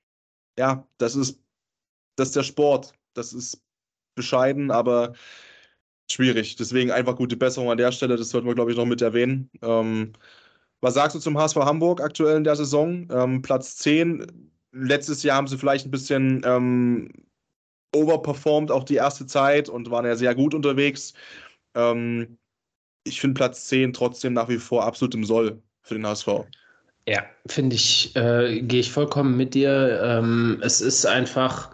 ja, das ist, das ist der Sport. Das ist bescheiden, aber schwierig. Deswegen einfach gute Besserung an der Stelle. Das sollten wir, glaube ich, noch mit erwähnen. Ähm, was sagst du zum H S V Hamburg aktuell in der Saison? Ähm, Platz zehn. Letztes Jahr haben sie vielleicht ein bisschen ähm, overperformed, auch die erste Zeit und waren ja sehr gut unterwegs. Ähm, ich finde Platz zehn trotzdem nach wie vor absolut im Soll für den H S V. Ja, finde ich, äh, gehe ich vollkommen mit dir. Ähm, es ist einfach,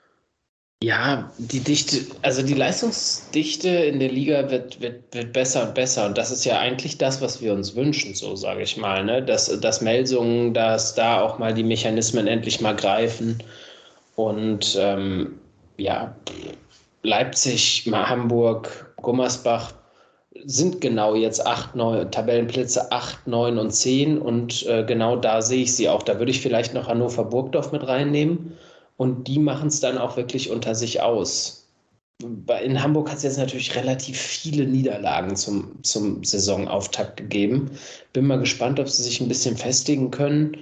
ja, die Dichte, also die Leistungsdichte in der Liga wird, wird, wird besser und besser. Und das ist ja eigentlich das, was wir uns wünschen, so sage ich mal, ne? Dass, dass Melsungen, dass da auch mal die Mechanismen endlich mal greifen. Und ähm, ja, Leipzig, Hamburg, Gummersbach sind genau jetzt acht, neun Tabellenplätze acht, neun und zehn und äh, genau da sehe ich sie auch. Da würde ich vielleicht noch Hannover Burgdorf mit reinnehmen und die machen es dann auch wirklich unter sich aus. In Hamburg hat es jetzt natürlich relativ viele Niederlagen zum, zum Saisonauftakt gegeben. Bin mal gespannt, ob sie sich ein bisschen festigen können,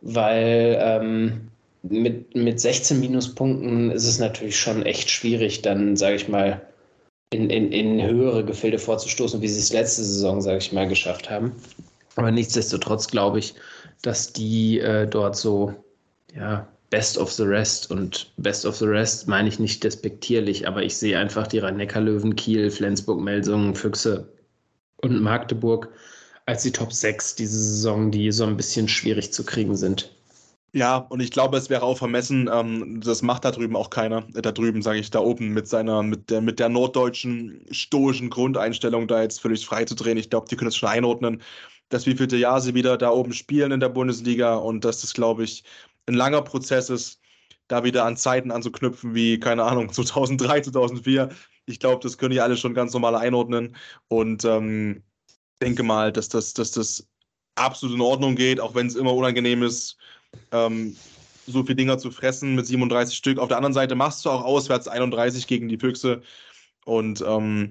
weil ähm, mit, mit sechzehn Minuspunkten ist es natürlich schon echt schwierig, dann, sage ich mal, In, in, in höhere Gefilde vorzustoßen, wie sie es letzte Saison, sage ich mal, geschafft haben. Aber nichtsdestotrotz glaube ich, dass die äh, dort so, ja, Best of the Rest und Best of the Rest meine ich nicht despektierlich, aber ich sehe einfach die Rhein-Neckar-Löwen, Kiel, Flensburg, Melsungen, Füchse und Magdeburg als die Top sechs diese Saison, die so ein bisschen schwierig zu kriegen sind. Ja, und ich glaube, es wäre auch vermessen, ähm, das macht da drüben auch keiner, äh, da drüben, sage ich, da oben mit seiner, mit der, mit der norddeutschen stoischen Grundeinstellung da jetzt völlig frei zu drehen. Ich glaube, die können es schon einordnen, dass wievielte Jahr sie wieder da oben spielen in der Bundesliga und dass das, glaube ich, ein langer Prozess ist, da wieder an Zeiten anzuknüpfen wie, keine Ahnung, zweitausenddrei, zweitausendvier. Ich glaube, das können die alle schon ganz normal einordnen und ähm, denke mal, dass das, dass das absolut in Ordnung geht, auch wenn es immer unangenehm ist, Ähm, so viele Dinger zu fressen mit siebenunddreißig Stück. Auf der anderen Seite machst du auch auswärts einunddreißig gegen die Füchse. Und ähm,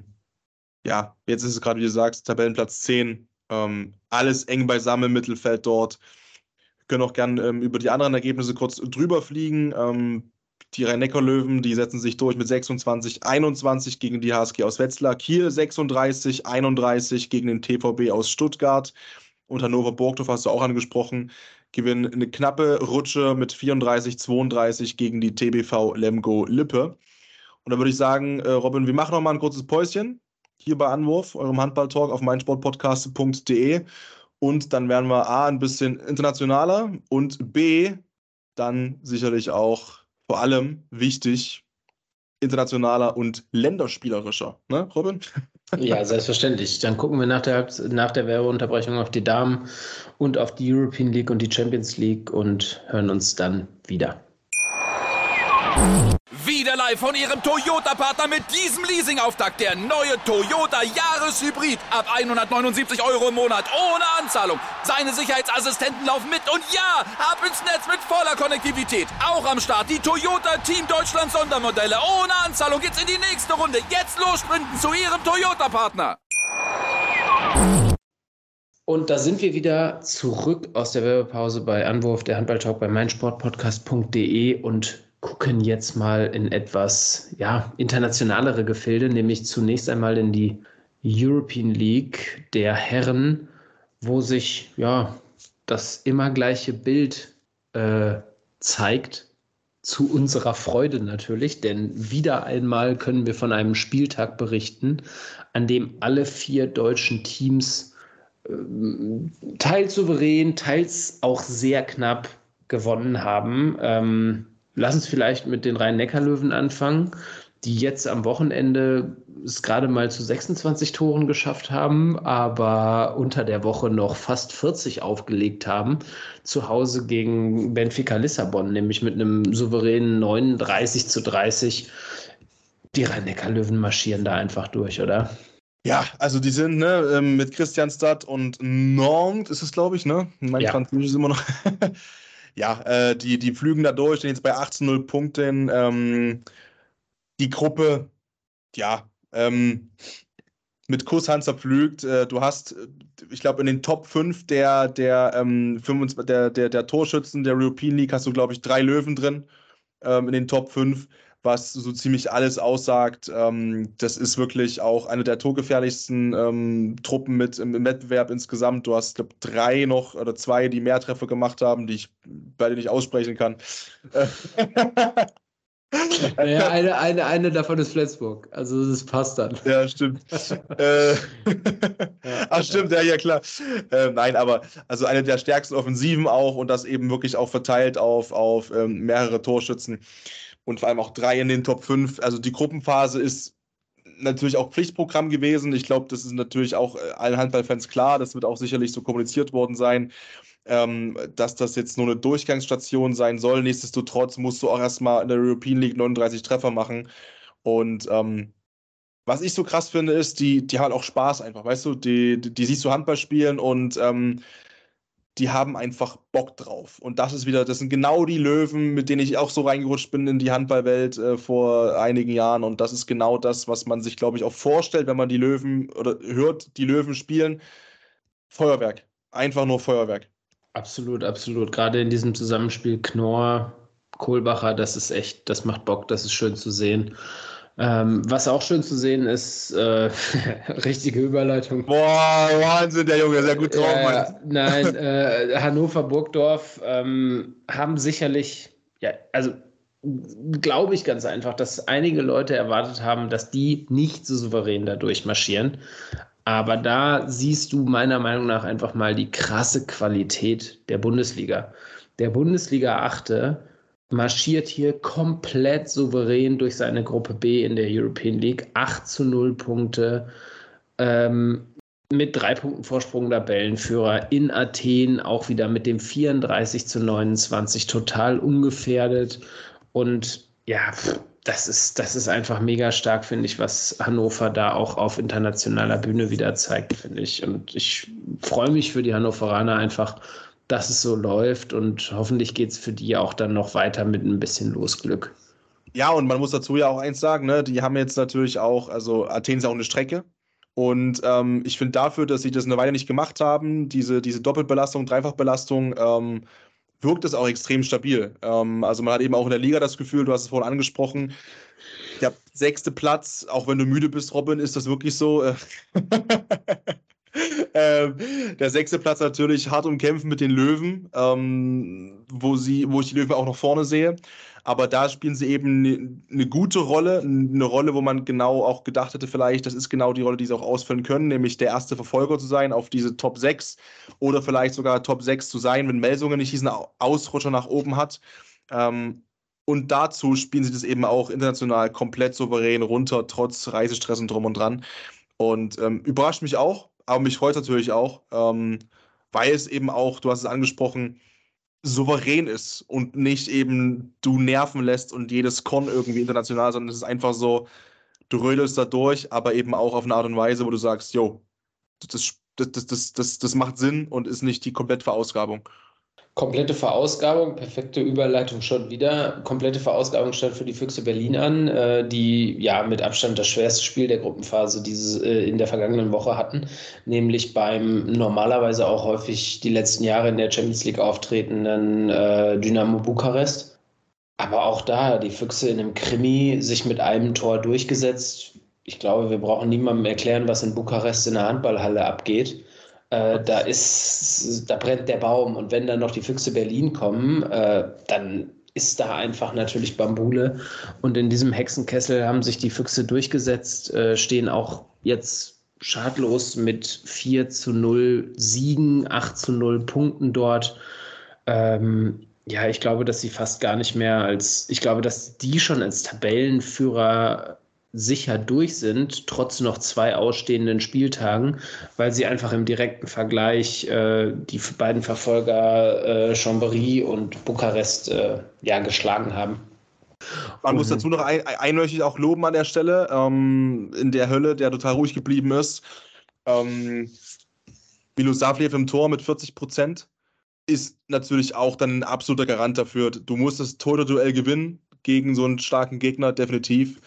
ja, jetzt ist es gerade, wie du sagst, Tabellenplatz zehn. Ähm, alles eng beisammen im Mittelfeld dort. Wir können auch gerne ähm, über die anderen Ergebnisse kurz drüber fliegen. Ähm, die Rhein-Neckar-Löwen, die setzen sich durch mit sechsundzwanzig einundzwanzig gegen die H S G aus Wetzlar. Kiel sechsunddreißig einunddreißig gegen den T V B aus Stuttgart. Und Hannover Burgdorf hast du auch angesprochen, gewinnen eine knappe Rutsche mit vierunddreißig zweiunddreißig gegen die T B V Lemgo Lippe. Und da würde ich sagen, äh, Robin, wir machen noch mal ein kurzes Päuschen hier bei Anwurf, eurem Handball-Talk auf meinsportpodcast punkt de. Und dann werden wir A, ein bisschen internationaler und B, dann sicherlich auch vor allem wichtig, internationaler und länderspielerischer. Ne, Robin? Ja, selbstverständlich. Dann gucken wir nach der, nach der Werbeunterbrechung auf die Damen und auf die European League und die Champions League und hören uns dann wieder. Wieder live von Ihrem Toyota-Partner mit diesem Leasing-Auftakt. Der neue Toyota Jahreshybrid. Ab hundertneunundsiebzig Euro im Monat. Ohne Anzahlung. Seine Sicherheitsassistenten laufen mit. Und ja, ab ins Netz mit voller Konnektivität. Auch am Start die Toyota Team Deutschland Sondermodelle. Ohne Anzahlung geht's in die nächste Runde. Jetzt los sprinten zu Ihrem Toyota-Partner. Und da sind wir wieder zurück aus der Werbepause bei Anwurf, der Handball-Talk bei meinsportpodcast punkt de und gucken jetzt mal in etwas ja, internationalere Gefilde, nämlich zunächst einmal in die European League der Herren, wo sich ja das immer gleiche Bild äh, zeigt, zu unserer Freude natürlich, denn wieder einmal können wir von einem Spieltag berichten, an dem alle vier deutschen Teams äh, teils souverän, teils auch sehr knapp gewonnen haben. Ähm, Lass uns vielleicht mit den Rhein-Neckar-Löwen anfangen, die jetzt am Wochenende es gerade mal zu sechsundzwanzig Toren geschafft haben, aber unter der Woche noch fast vierzig aufgelegt haben, zu Hause gegen Benfica Lissabon, nämlich mit einem souveränen neununddreißig zu dreißig. Die Rhein-Neckar-Löwen marschieren da einfach durch, oder? Ja, also die sind ne, mit Kristianstad und Nantes ist es, glaube ich, ne? Mein Ja. Französisch ist immer noch... Ja, äh, die, die flügen da durch, sind jetzt bei achtzehn null Punkten. Ähm, die Gruppe, ja, ähm, mit Kusshand zerpflügt. Äh, du hast, ich glaube, in den Top fünf der, der, ähm, fünfundzwanzig, der, der, der Torschützen der European League hast du, glaube ich, drei Löwen drin ähm, in den Top fünf, was so ziemlich alles aussagt. Ähm, das ist wirklich auch eine der torgefährlichsten ähm, Truppen mit im, im Wettbewerb insgesamt. Du hast, glaube ich, drei noch oder zwei, die mehr Treffer gemacht haben, die ich beide nicht aussprechen kann. Ja, eine, eine, eine davon ist Flensburg. Also das passt dann. Ja, stimmt. äh, Ja. Ach, stimmt, ja, ja, klar. Äh, nein, aber also eine der stärksten Offensiven auch und das eben wirklich auch verteilt auf, auf ähm, mehrere Torschützen und vor allem auch drei in den Top fünf. Also die Gruppenphase ist natürlich auch Pflichtprogramm gewesen. Ich glaube, das ist natürlich auch allen Handballfans klar. Das wird auch sicherlich so kommuniziert worden sein, ähm, dass das jetzt nur eine Durchgangsstation sein soll. Nichtsdestotrotz musst du auch erstmal in der European League neununddreißig Treffer machen. Und ähm, was ich so krass finde, ist, die, die haben auch Spaß einfach, weißt du? Die, die, die siehst du Handball spielen und ähm, die haben einfach Bock drauf. Und das ist wieder, das sind genau die Löwen, mit denen ich auch so reingerutscht bin in die Handballwelt äh, vor einigen Jahren. Und das ist genau das, was man sich, glaube ich, auch vorstellt, wenn man die Löwen oder hört, die Löwen spielen. Feuerwerk. Einfach nur Feuerwerk. Absolut, absolut. Gerade in diesem Zusammenspiel Knorr, Kohlbacher, das ist echt, das macht Bock, das ist schön zu sehen. Ähm, was auch schön zu sehen ist, äh, richtige Überleitung. Boah, Wahnsinn, der Junge, sehr gut drauf, Äh, Mann. nein, äh, Hannover Burgdorf ähm, haben sicherlich, ja, also glaube ich ganz einfach, dass einige Leute erwartet haben, dass die nicht so souverän da durchmarschieren. Aber da siehst du meiner Meinung nach einfach mal die krasse Qualität der Bundesliga. Der Bundesliga Achte marschiert hier komplett souverän durch seine Gruppe B in der European League. acht zu null Punkte, ähm, mit drei Punkten Vorsprung Tabellenführer in Athen, auch wieder mit dem vierunddreißig zu neunundzwanzig, total ungefährdet. Und ja, das ist, das ist einfach mega stark, finde ich, was Hannover da auch auf internationaler Bühne wieder zeigt, finde ich. Und ich freue mich für die Hannoveraner einfach, dass es so läuft und hoffentlich geht es für die auch dann noch weiter mit ein bisschen Losglück. Ja, und man muss dazu ja auch eins sagen, ne? Die haben jetzt natürlich auch, also Athen ist auch eine Strecke. Und ähm, ich finde dafür, dass sie das eine Weile nicht gemacht haben, diese, diese Doppelbelastung, Dreifachbelastung, ähm, wirkt es auch extrem stabil. Ähm, also man hat eben auch in der Liga das Gefühl, du hast es vorhin angesprochen, der sechste Platz, auch wenn du müde bist, Robin, ist das wirklich so? ähm, der sechste Platz natürlich hart umkämpfen mit den Löwen, ähm, wo, sie, wo ich die Löwen auch noch vorne sehe. Aber da spielen sie eben eine ne gute Rolle, eine Rolle, wo man genau auch gedacht hätte, vielleicht, das ist genau die Rolle, die sie auch ausfüllen können, nämlich der erste Verfolger zu sein auf diese Top sechs oder vielleicht sogar Top sechs zu sein, wenn Melsungen nicht diesen Ausrutscher nach oben hat. Ähm, und dazu spielen sie das eben auch international komplett souverän runter, trotz Reisestress und drum und dran. Und ähm, überrascht mich auch, aber mich freut natürlich auch, ähm, weil es eben auch, du hast es angesprochen, souverän ist und nicht eben du nerven lässt und jedes Korn irgendwie international, sondern es ist einfach so, du rödelst da durch, aber eben auch auf eine Art und Weise, wo du sagst, jo, das, das, das, das, das, das macht Sinn und ist nicht die Komplettverausgabung. Komplette Verausgabung, perfekte Überleitung schon wieder. Komplette Verausgabung stand für die Füchse Berlin an, äh, die ja mit Abstand das schwerste Spiel der Gruppenphase dieses, äh, in der vergangenen Woche hatten, nämlich beim normalerweise auch häufig die letzten Jahre in der Champions League auftretenden äh, Dynamo Bukarest. Aber auch da, die Füchse in einem Krimi sich mit einem Tor durchgesetzt. Ich glaube, wir brauchen niemandem erklären, was in Bukarest in der Handballhalle abgeht. Äh, da ist, da brennt der Baum. Und wenn dann noch die Füchse Berlin kommen, äh, dann ist da einfach natürlich Bambule. Und in diesem Hexenkessel haben sich die Füchse durchgesetzt, äh, stehen auch jetzt schadlos mit vier zu null Siegen, acht zu null Punkten dort. Ähm, ja, ich glaube, dass sie fast gar nicht mehr als, ich glaube, dass die schon als Tabellenführer sicher durch sind, trotz noch zwei ausstehenden Spieltagen, weil sie einfach im direkten Vergleich äh, die beiden Verfolger äh, Chambéry und Bukarest äh, ja, geschlagen haben. Man und muss dazu noch ein, einmöchig auch loben an der Stelle, ähm, in der Hölle, der total ruhig geblieben ist. Ähm, Milosavljev im Tor mit vierzig Prozent ist natürlich auch dann ein absoluter Garant dafür. Du musst das Tore-Duell gewinnen gegen so einen starken Gegner, definitiv.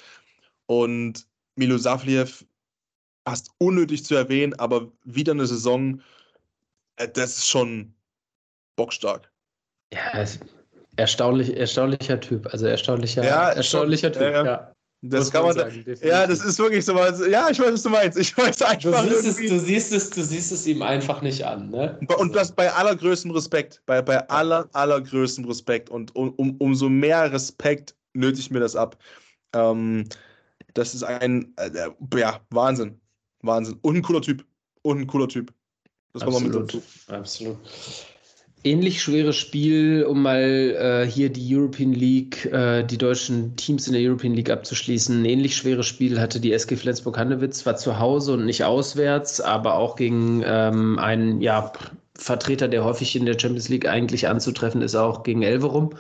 Und Milosavljev, hast unnötig zu erwähnen, aber wieder eine Saison, äh, das ist schon bockstark. Ja, erstaunlich, erstaunlicher Typ, also erstaunlicher, ja, erstaunlicher schon, Typ, ja. ja. Das kann man sagen. Ja, das ist wirklich so was. Ja, ich weiß, was du meinst. Ich weiß einfach. Du siehst, es, du, siehst es, du siehst es ihm einfach nicht an, ne? Und das bei allergrößtem Respekt. Bei, bei aller, allergrößtem Respekt. Und um, um, umso mehr Respekt nötigt mir das ab. Ähm, das ist ein, äh, ja, Wahnsinn. Wahnsinn. Und ein cooler Typ. Und ein cooler Typ. Das kommt noch mit dazu. Absolut. Ähnlich schweres Spiel, um mal äh, hier die European League, äh, die deutschen Teams in der European League abzuschließen. Ein ähnlich schweres Spiel hatte die S G Flensburg-Handewitt, zwar zu Hause und nicht auswärts, aber auch gegen ähm, einen ja, Vertreter, der häufig in der Champions League eigentlich anzutreffen ist, auch gegen Elverum.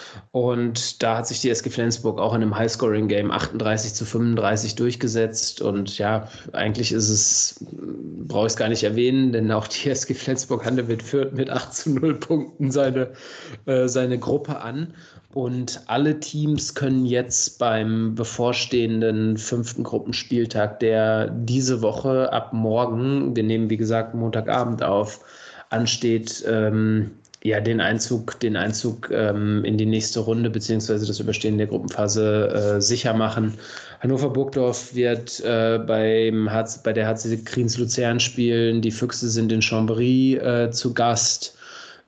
Und da hat sich die S G Flensburg auch in einem High-Scoring-Game achtunddreißig zu fünfunddreißig durchgesetzt. Und ja, eigentlich ist es, brauche ich es gar nicht erwähnen, denn auch die S G Flensburg-Handewitt führt mit acht zu null Punkten seine, äh, seine Gruppe an. Und alle Teams können jetzt beim bevorstehenden fünften Gruppenspieltag, der diese Woche ab morgen, wir nehmen wie gesagt Montagabend auf, ansteht, ähm, ja, den Einzug, den Einzug ähm, in die nächste Runde beziehungsweise das Überstehen der Gruppenphase äh, sicher machen. Hannover Burgdorf wird äh, beim H C, bei der H C Kriens Luzern spielen. Die Füchse sind in Chambéry äh, zu Gast,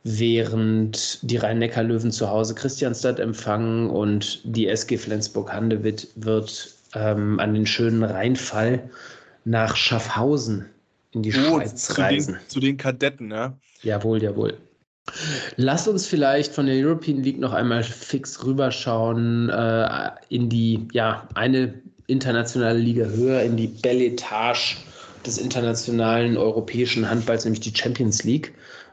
während die Rhein-Neckar-Löwen zu Hause Christianstadt empfangen und die S G Flensburg-Handewitt wird ähm, an den schönen Rheinfall nach Schaffhausen in die oh, Schweiz zu reisen. Den, zu den Kadetten, ja? Jawohl, jawohl. Lass uns vielleicht von der European League noch einmal fix rüberschauen äh, in die, ja, eine internationale Liga höher, in die Belle Etage des internationalen europäischen Handballs, nämlich die Champions League,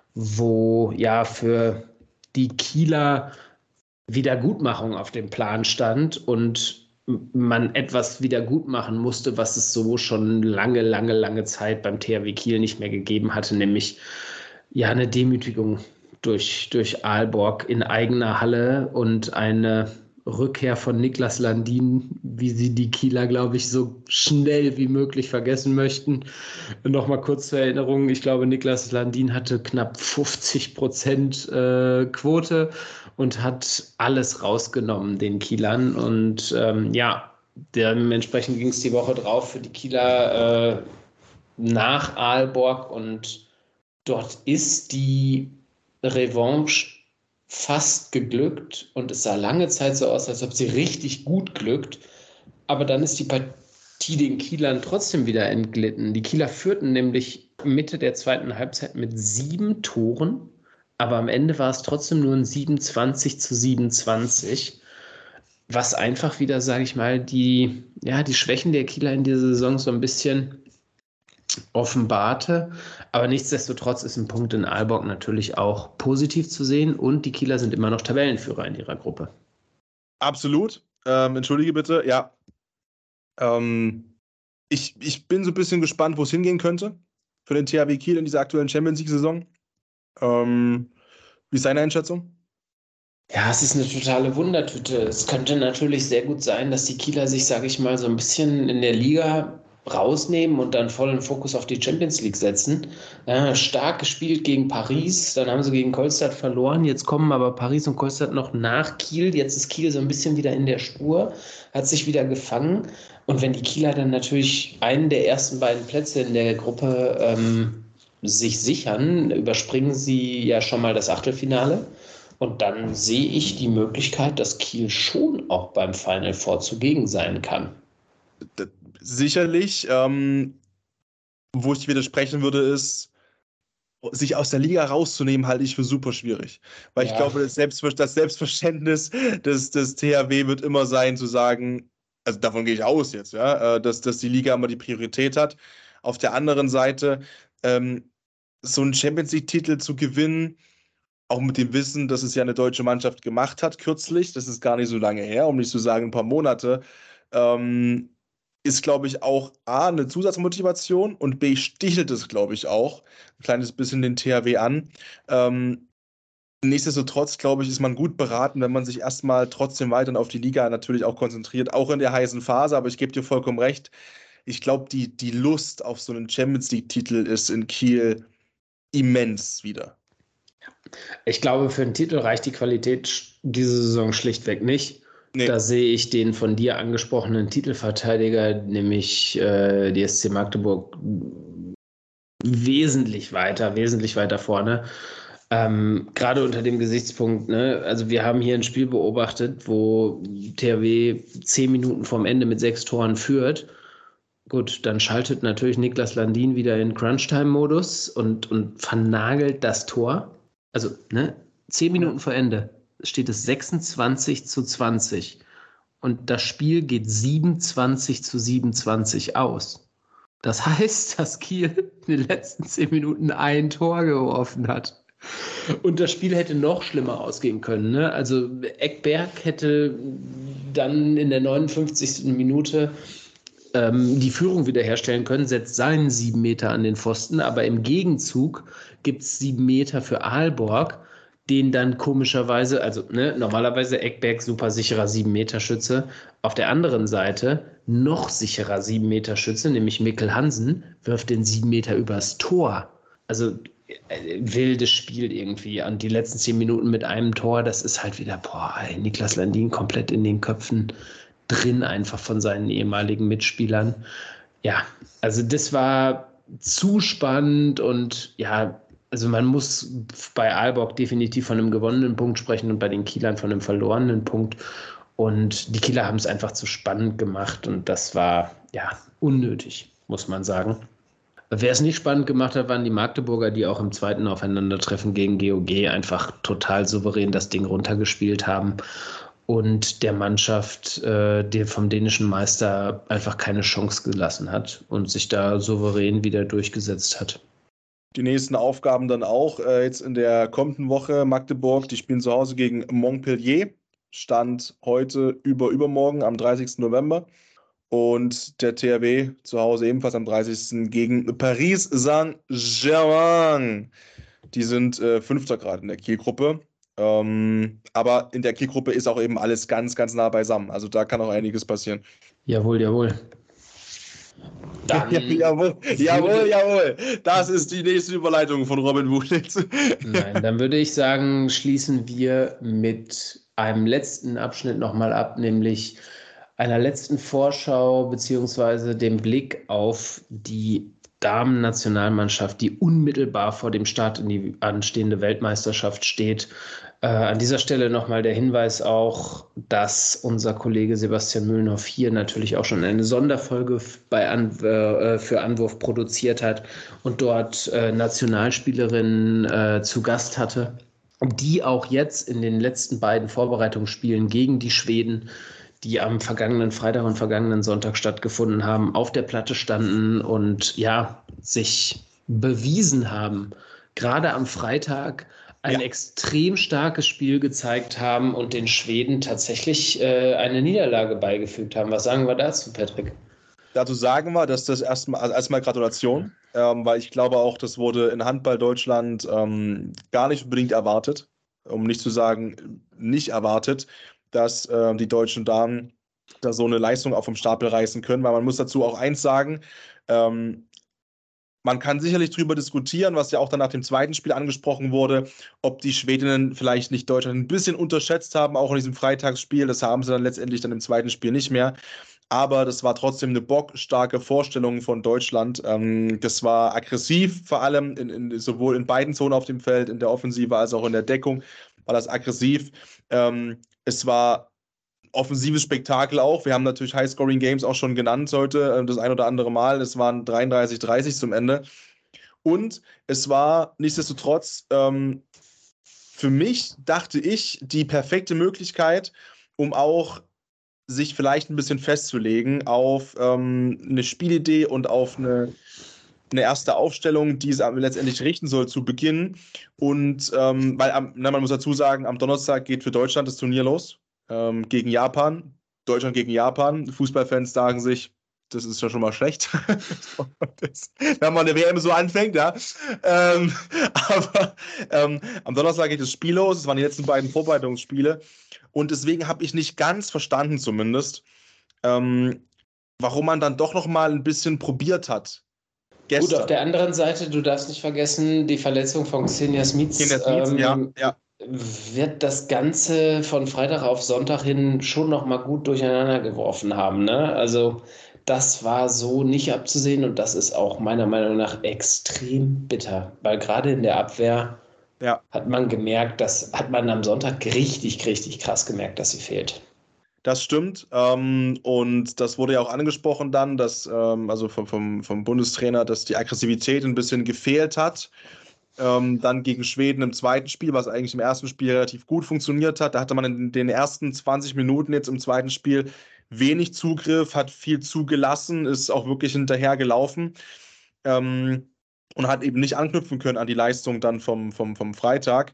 wo ja für die Kieler Wiedergutmachung auf dem Plan stand und man etwas wieder gut machen musste, was es so schon lange, lange, lange Zeit beim T H W Kiel nicht mehr gegeben hatte, nämlich ja eine Demütigung durch, durch Aalborg in eigener Halle und eine Rückkehr von Niklas Landin, wie sie die Kieler, glaube ich, so schnell wie möglich vergessen möchten. Nochmal kurz zur Erinnerung, ich glaube, Niklas Landin hatte knapp fünfzig Prozent äh, Quote und hat alles rausgenommen, den Kielern. Und ähm, ja, dementsprechend ging es die Woche drauf für die Kieler äh, nach Aalborg und dort ist die Revanche fast geglückt und es sah lange Zeit so aus, als ob sie richtig gut glückt. Aber dann ist die Partie den Kielern trotzdem wieder entglitten. Die Kieler führten nämlich Mitte der zweiten Halbzeit mit sieben Toren, aber am Ende war es trotzdem nur ein siebenundzwanzig zu siebenundzwanzig, was einfach wieder, sage ich mal, die, ja, die Schwächen der Kieler in dieser Saison so ein bisschen offenbarte. Aber nichtsdestotrotz ist ein Punkt in Aalborg natürlich auch positiv zu sehen und die Kieler sind immer noch Tabellenführer in ihrer Gruppe. Absolut. Ähm, entschuldige bitte, ja. Ähm, ich, ich bin so ein bisschen gespannt, wo es hingehen könnte für den T H W Kiel in dieser aktuellen Champions League-Saison. Ähm, wie ist deine Einschätzung? Ja, es ist eine totale Wundertüte. Es könnte natürlich sehr gut sein, dass die Kieler sich, sage ich mal, so ein bisschen in der Liga rausnehmen und dann vollen Fokus auf die Champions League setzen. Ja, stark gespielt gegen Paris, dann haben sie gegen Kolstadt verloren. Jetzt kommen aber Paris und Kolstadt noch nach Kiel. Jetzt ist Kiel so ein bisschen wieder in der Spur, hat sich wieder gefangen. Und wenn die Kieler dann natürlich einen der ersten beiden Plätze in der Gruppe ähm, sich sichern, überspringen sie ja schon mal das Achtelfinale. Und dann sehe ich die Möglichkeit, dass Kiel schon auch beim Final Four zugegen sein kann. Sicherlich. Ähm, wo ich widersprechen würde, ist, sich aus der Liga rauszunehmen, halte ich für super schwierig. Weil ja. ich glaube, das, Selbstver- das Selbstverständnis des, des T H W wird immer sein, zu sagen, also davon gehe ich aus jetzt, ja, dass, dass die Liga immer die Priorität hat. Auf der anderen Seite, ähm, so einen Champions League-Titel zu gewinnen, auch mit dem Wissen, dass es ja eine deutsche Mannschaft gemacht hat kürzlich, das ist gar nicht so lange her, um nicht zu sagen ein paar Monate, ähm, ist, glaube ich, auch A, eine Zusatzmotivation und B, stichelt es, glaube ich, auch ein kleines bisschen den T H W an. Ähm, nichtsdestotrotz, glaube ich, ist man gut beraten, wenn man sich erstmal trotzdem weiterhin auf die Liga natürlich auch konzentriert, auch in der heißen Phase, aber ich gebe dir vollkommen recht, ich glaube, die, die Lust auf so einen Champions League-Titel ist in Kiel immens wieder. Ich glaube, für einen Titel reicht die Qualität diese Saison schlichtweg nicht. Nee. Da sehe ich den von dir angesprochenen Titelverteidiger, nämlich äh, die S C Magdeburg, wesentlich weiter, wesentlich weiter vorne. Ähm, gerade unter dem Gesichtspunkt, ne, also wir haben hier ein Spiel beobachtet, wo T H W zehn Minuten vorm Ende mit sechs Toren führt. Gut, dann schaltet natürlich Niklas Landin wieder in Crunchtime-Modus und, und vernagelt das Tor. Also, ne, zehn Minuten vor Ende steht es sechsundzwanzig zu zwanzig und das Spiel geht siebenundzwanzig zu siebenundzwanzig aus. Das heißt, dass Kiel in den letzten zehn Minuten ein Tor geworfen hat. Und das Spiel hätte noch schlimmer ausgehen können. Ne? Also Eckberg hätte dann in der neunundfünfzigsten Minute ähm, die Führung wiederherstellen können, setzt seinen sieben Meter an den Pfosten, aber im Gegenzug gibt es sieben Meter für Aalborg, den dann komischerweise, also ne, normalerweise Eckberg super sicherer sieben Meter Schütze, auf der anderen Seite noch sicherer sieben Meter Schütze, nämlich Mikkel Hansen, wirft den sieben Meter übers Tor. Also äh, wildes Spiel irgendwie. Und die letzten zehn Minuten mit einem Tor, das ist halt wieder, boah, ey, Niklas Landin komplett in den Köpfen drin, einfach von seinen ehemaligen Mitspielern. Ja, also das war zu spannend und ja, also man muss bei Aalborg definitiv von einem gewonnenen Punkt sprechen und bei den Kielern von einem verlorenen Punkt. Und die Kieler haben es einfach zu spannend gemacht und das war ja unnötig, muss man sagen. Wer es nicht spannend gemacht hat, waren die Magdeburger, die auch im zweiten Aufeinandertreffen gegen G O G einfach total souverän das Ding runtergespielt haben und der Mannschaft, äh, die vom dänischen Meister, einfach keine Chance gelassen hat und sich da souverän wieder durchgesetzt hat. Die nächsten Aufgaben dann auch äh, jetzt in der kommenden Woche. Magdeburg, die spielen zu Hause gegen Montpellier. Stand heute über übermorgen am dreißigsten November. Und der T H W zu Hause ebenfalls am dreißigsten gegen Paris Saint-Germain. Die sind äh, Fünfter gerade in der Kiel-Gruppe. Ähm, aber in der Kiel-Gruppe ist auch eben alles ganz, ganz nah beisammen. Also da kann auch einiges passieren. Jawohl, jawohl. Dann ja, jawohl, jawohl, jawohl. Das ist die nächste Überleitung von Robin Wulitz. Nein, dann würde ich sagen, schließen wir mit einem letzten Abschnitt nochmal ab, nämlich einer letzten Vorschau beziehungsweise dem Blick auf die Damen-Nationalmannschaft, die unmittelbar vor dem Start in die anstehende Weltmeisterschaft steht. Äh, an dieser Stelle nochmal der Hinweis auch, dass unser Kollege Sebastian Mühlenhoff hier natürlich auch schon eine Sonderfolge bei An- äh, für Anwurf produziert hat und dort äh, Nationalspielerinnen äh, zu Gast hatte, die auch jetzt in den letzten beiden Vorbereitungsspielen gegen die Schweden, die am vergangenen Freitag und vergangenen Sonntag stattgefunden haben, auf der Platte standen und ja, sich bewiesen haben. Gerade am Freitag ein ja. extrem starkes Spiel gezeigt haben und den Schweden tatsächlich äh, eine Niederlage beigefügt haben. Was sagen wir dazu, Patrick? Dazu sagen wir, dass das erstmal, also erstmal Gratulation, ähm, weil ich glaube auch, das wurde in Handball Deutschland ähm, gar nicht unbedingt erwartet, um nicht zu sagen, nicht erwartet, dass äh, die deutschen Damen da so eine Leistung auch vom Stapel reißen können, weil man muss dazu auch eins sagen, ähm, man kann sicherlich darüber diskutieren, was ja auch dann nach dem zweiten Spiel angesprochen wurde, ob die Schwedinnen vielleicht nicht Deutschland ein bisschen unterschätzt haben, auch in diesem Freitagsspiel. Das haben sie dann letztendlich dann im zweiten Spiel nicht mehr. Aber das war trotzdem eine bockstarke Vorstellung von Deutschland. Ähm, das war aggressiv, vor allem in, in, sowohl in beiden Zonen auf dem Feld, in der Offensive als auch in der Deckung, war das aggressiv. Ähm, es war offensives Spektakel auch. Wir haben natürlich High-Scoring-Games auch schon genannt heute, das ein oder andere Mal. Es waren dreiunddreißig dreißig zum Ende. Und es war nichtsdestotrotz ähm, für mich, dachte ich, die perfekte Möglichkeit, um auch sich vielleicht ein bisschen festzulegen auf ähm, eine Spielidee und auf eine, eine erste Aufstellung, die es letztendlich richten soll zu Beginn. Und ähm, weil am, na, man muss dazu sagen, am Donnerstag geht für Deutschland das Turnier los ähm, gegen Japan. Deutschland gegen Japan. Fußballfans sagen sich, das ist ja schon mal schlecht. das, wenn man eine W M so anfängt, ja. Ähm, aber ähm, am Donnerstag geht das Spiel los. Es waren die letzten beiden Vorbereitungsspiele. Und deswegen habe ich nicht ganz verstanden zumindest, ähm, warum man dann doch noch mal ein bisschen probiert hat. Gestern. Gut, auf der anderen Seite, du darfst nicht vergessen, die Verletzung von Xenia Smits, Xenia Smits ähm, ja, ja. wird das Ganze von Freitag auf Sonntag hin schon noch mal gut durcheinander geworfen haben. Ne? Also das war so nicht abzusehen und das ist auch meiner Meinung nach extrem bitter, weil gerade in der Abwehr ja. hat man gemerkt, das hat man am Sonntag richtig, richtig krass gemerkt, dass sie fehlt. Das stimmt. Ähm, und das wurde ja auch angesprochen dann, dass, ähm, also vom, vom, vom Bundestrainer, dass die Aggressivität ein bisschen gefehlt hat. Ähm, dann gegen Schweden im zweiten Spiel, was eigentlich im ersten Spiel relativ gut funktioniert hat. Da hatte man in den ersten zwanzig Minuten jetzt im zweiten Spiel wenig Zugriff, hat viel zugelassen, ist auch wirklich hinterher gelaufen. Ähm, und hat eben nicht anknüpfen können an die Leistung dann vom, vom, vom Freitag.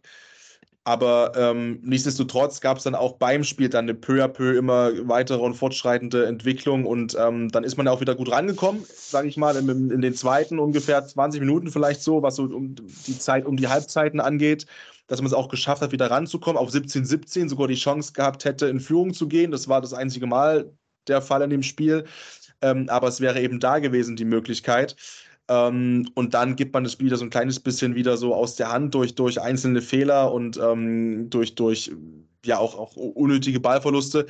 Aber ähm, nichtsdestotrotz gab es dann auch beim Spiel dann eine peu à peu immer weitere und fortschreitende Entwicklung und ähm, dann ist man ja auch wieder gut rangekommen, sage ich mal, in, in den zweiten ungefähr zwanzig Minuten vielleicht so, was so um die Zeit um die Halbzeiten angeht, dass man es auch geschafft hat, wieder ranzukommen, auf siebzehn siebzehn sogar die Chance gehabt hätte, in Führung zu gehen. Das war das einzige Mal der Fall in dem Spiel, ähm, aber es wäre eben da gewesen, die Möglichkeit. Ähm, und dann gibt man das Spiel so ein kleines bisschen wieder so aus der Hand durch, durch einzelne Fehler und ähm, durch, durch ja auch, auch unnötige Ballverluste.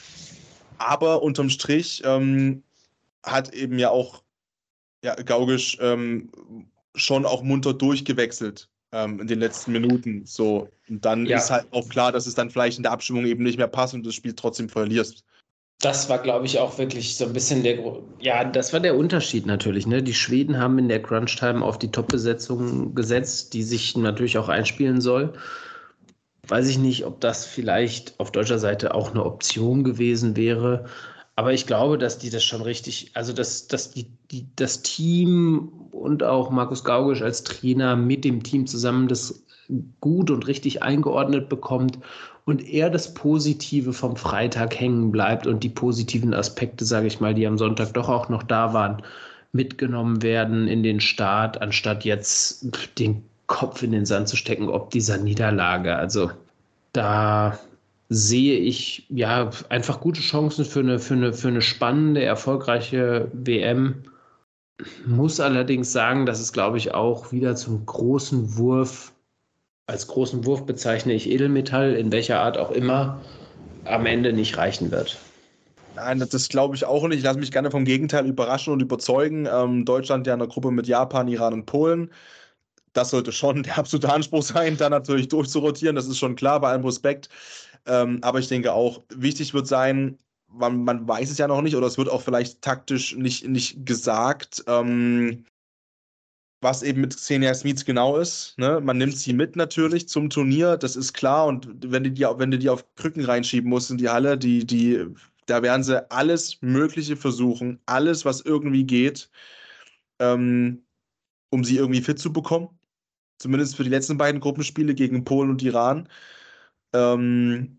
Aber unterm Strich ähm, hat eben ja auch ja, Gaugisch ähm, schon auch munter durchgewechselt ähm, in den letzten Minuten. So. Und dann ja. ist halt auch klar, dass es dann vielleicht in der Abstimmung eben nicht mehr passt und das Spiel trotzdem verlierst. Das war, glaube ich, auch wirklich so ein bisschen der, ja, das war der Unterschied natürlich. Ne? Die Schweden haben in der Crunch-Time auf die Top-Besetzung gesetzt, die sich natürlich auch einspielen soll. Weiß ich nicht, ob das vielleicht auf deutscher Seite auch eine Option gewesen wäre. Aber ich glaube, dass die das schon richtig, also dass, dass die, die, das Team und auch Markus Gaugisch als Trainer mit dem Team zusammen das gut und richtig eingeordnet bekommt und er das Positive vom Freitag hängen bleibt und die positiven Aspekte, sage ich mal, die am Sonntag doch auch noch da waren, mitgenommen werden in den Start, anstatt jetzt den Kopf in den Sand zu stecken, ob dieser Niederlage. Also da sehe ich ja einfach gute Chancen für eine, für eine, für eine spannende, erfolgreiche W M. Muss allerdings sagen, dass es, glaube ich, auch wieder zum großen Wurf, als großen Wurf bezeichne ich Edelmetall, in welcher Art auch immer, am Ende nicht reichen wird. Nein, das glaube ich auch nicht. Ich lasse mich gerne vom Gegenteil überraschen und überzeugen. Ähm, Deutschland ja in der Gruppe mit Japan, Iran und Polen. Das sollte schon der absolute Anspruch sein, da natürlich durchzurotieren. Das ist schon klar, bei allem Respekt. Ähm, aber ich denke auch, wichtig wird sein, man, man weiß es ja noch nicht, oder es wird auch vielleicht taktisch nicht, nicht gesagt, ähm, was eben mit Xenia Smits genau ist. Ne? Man nimmt sie mit natürlich zum Turnier, das ist klar. Und wenn du die, wenn du die auf Krücken reinschieben musst in die Halle, die, die, da werden sie alles Mögliche versuchen, alles, was irgendwie geht, ähm, um sie irgendwie fit zu bekommen. Zumindest für die letzten beiden Gruppenspiele gegen Polen und Iran. Ähm,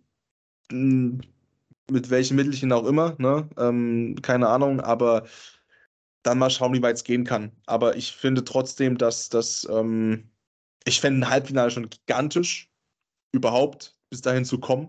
mit welchen Mittelchen auch immer, ne? Ähm, keine Ahnung, aber dann mal schauen, wie weit es gehen kann. Aber ich finde trotzdem, dass das, ähm, ich fände ein Halbfinale schon gigantisch, überhaupt bis dahin zu kommen.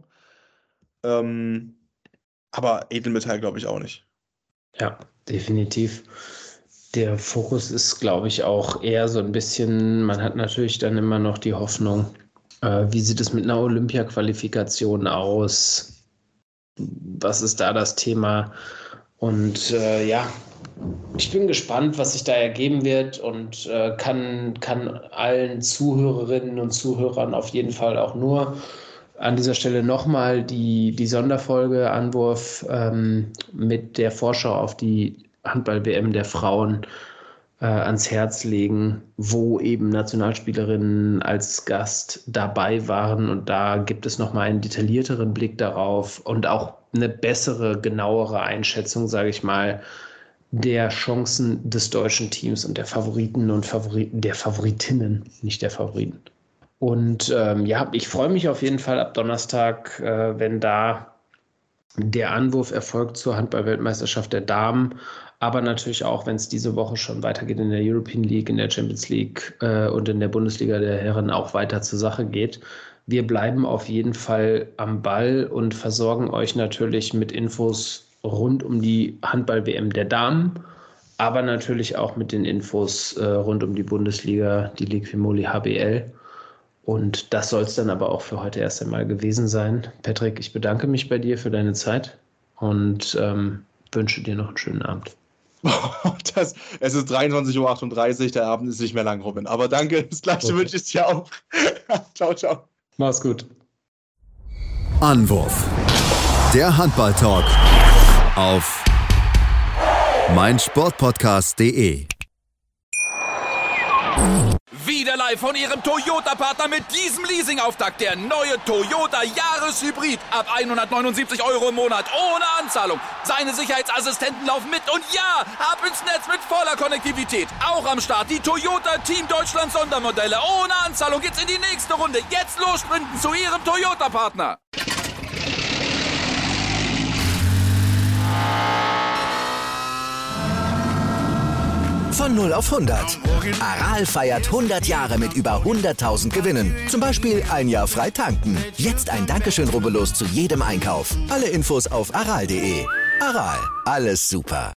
Ähm, aber Edelmetall glaube ich auch nicht. Ja, definitiv. Der Fokus ist, glaube ich, auch eher so ein bisschen, man hat natürlich dann immer noch die Hoffnung, äh, wie sieht es mit einer Olympia-Qualifikation aus? Was ist da das Thema? Und äh, ja, ich bin gespannt, was sich da ergeben wird und äh, kann, kann allen Zuhörerinnen und Zuhörern auf jeden Fall auch nur an dieser Stelle nochmal die, die Sonderfolge Anwurf ähm, mit der Vorschau auf die Handball-W M der Frauen äh, ans Herz legen, wo eben Nationalspielerinnen als Gast dabei waren. Und da gibt es nochmal einen detaillierteren Blick darauf und auch eine bessere, genauere Einschätzung, sage ich mal, der Chancen des deutschen Teams und der Favoriten und Favoriten, der Favoritinnen, nicht der Favoriten. Und ähm, ja, ich freue mich auf jeden Fall ab Donnerstag, äh, wenn da der Anwurf erfolgt zur Handball-Weltmeisterschaft der Damen, aber natürlich auch, wenn es diese Woche schon weitergeht in der European League, in der Champions League äh, und in der Bundesliga der Herren auch weiter zur Sache geht. Wir bleiben auf jeden Fall am Ball und versorgen euch natürlich mit Infos rund um die Handball-W M der Damen, aber natürlich auch mit den Infos äh, rund um die Bundesliga, die Liqui-Moly H B L. Und das soll es dann aber auch für heute erst einmal gewesen sein. Patrick, ich bedanke mich bei dir für deine Zeit und ähm, wünsche dir noch einen schönen Abend. Das, es ist dreiundzwanzig Uhr achtunddreißig, der Abend ist nicht mehr lang, Robin. Aber danke, das Gleiche okay. Wünsche ich dir auch. Ciao, ciao. Mach's gut. Anwurf. Der Handball-Talk auf meinsportpodcast punkt de. Wieder live von Ihrem Toyota-Partner mit diesem Leasing-Auftakt. Der neue Toyota Jahreshybrid. Ab hundertneunundsiebzig Euro im Monat. Ohne Anzahlung. Seine Sicherheitsassistenten laufen mit. Und ja, ab ins Netz mit voller Konnektivität. Auch am Start die Toyota Team Deutschland Sondermodelle. Ohne Anzahlung geht's in die nächste Runde. Jetzt los sprinten zu Ihrem Toyota-Partner. Von null auf hundert. Aral feiert hundert Jahre mit über hunderttausend Gewinnen. Zum Beispiel ein Jahr frei tanken. Jetzt ein Dankeschön, rubbellos zu jedem Einkauf. Alle Infos auf aral punkt de. Aral, alles super.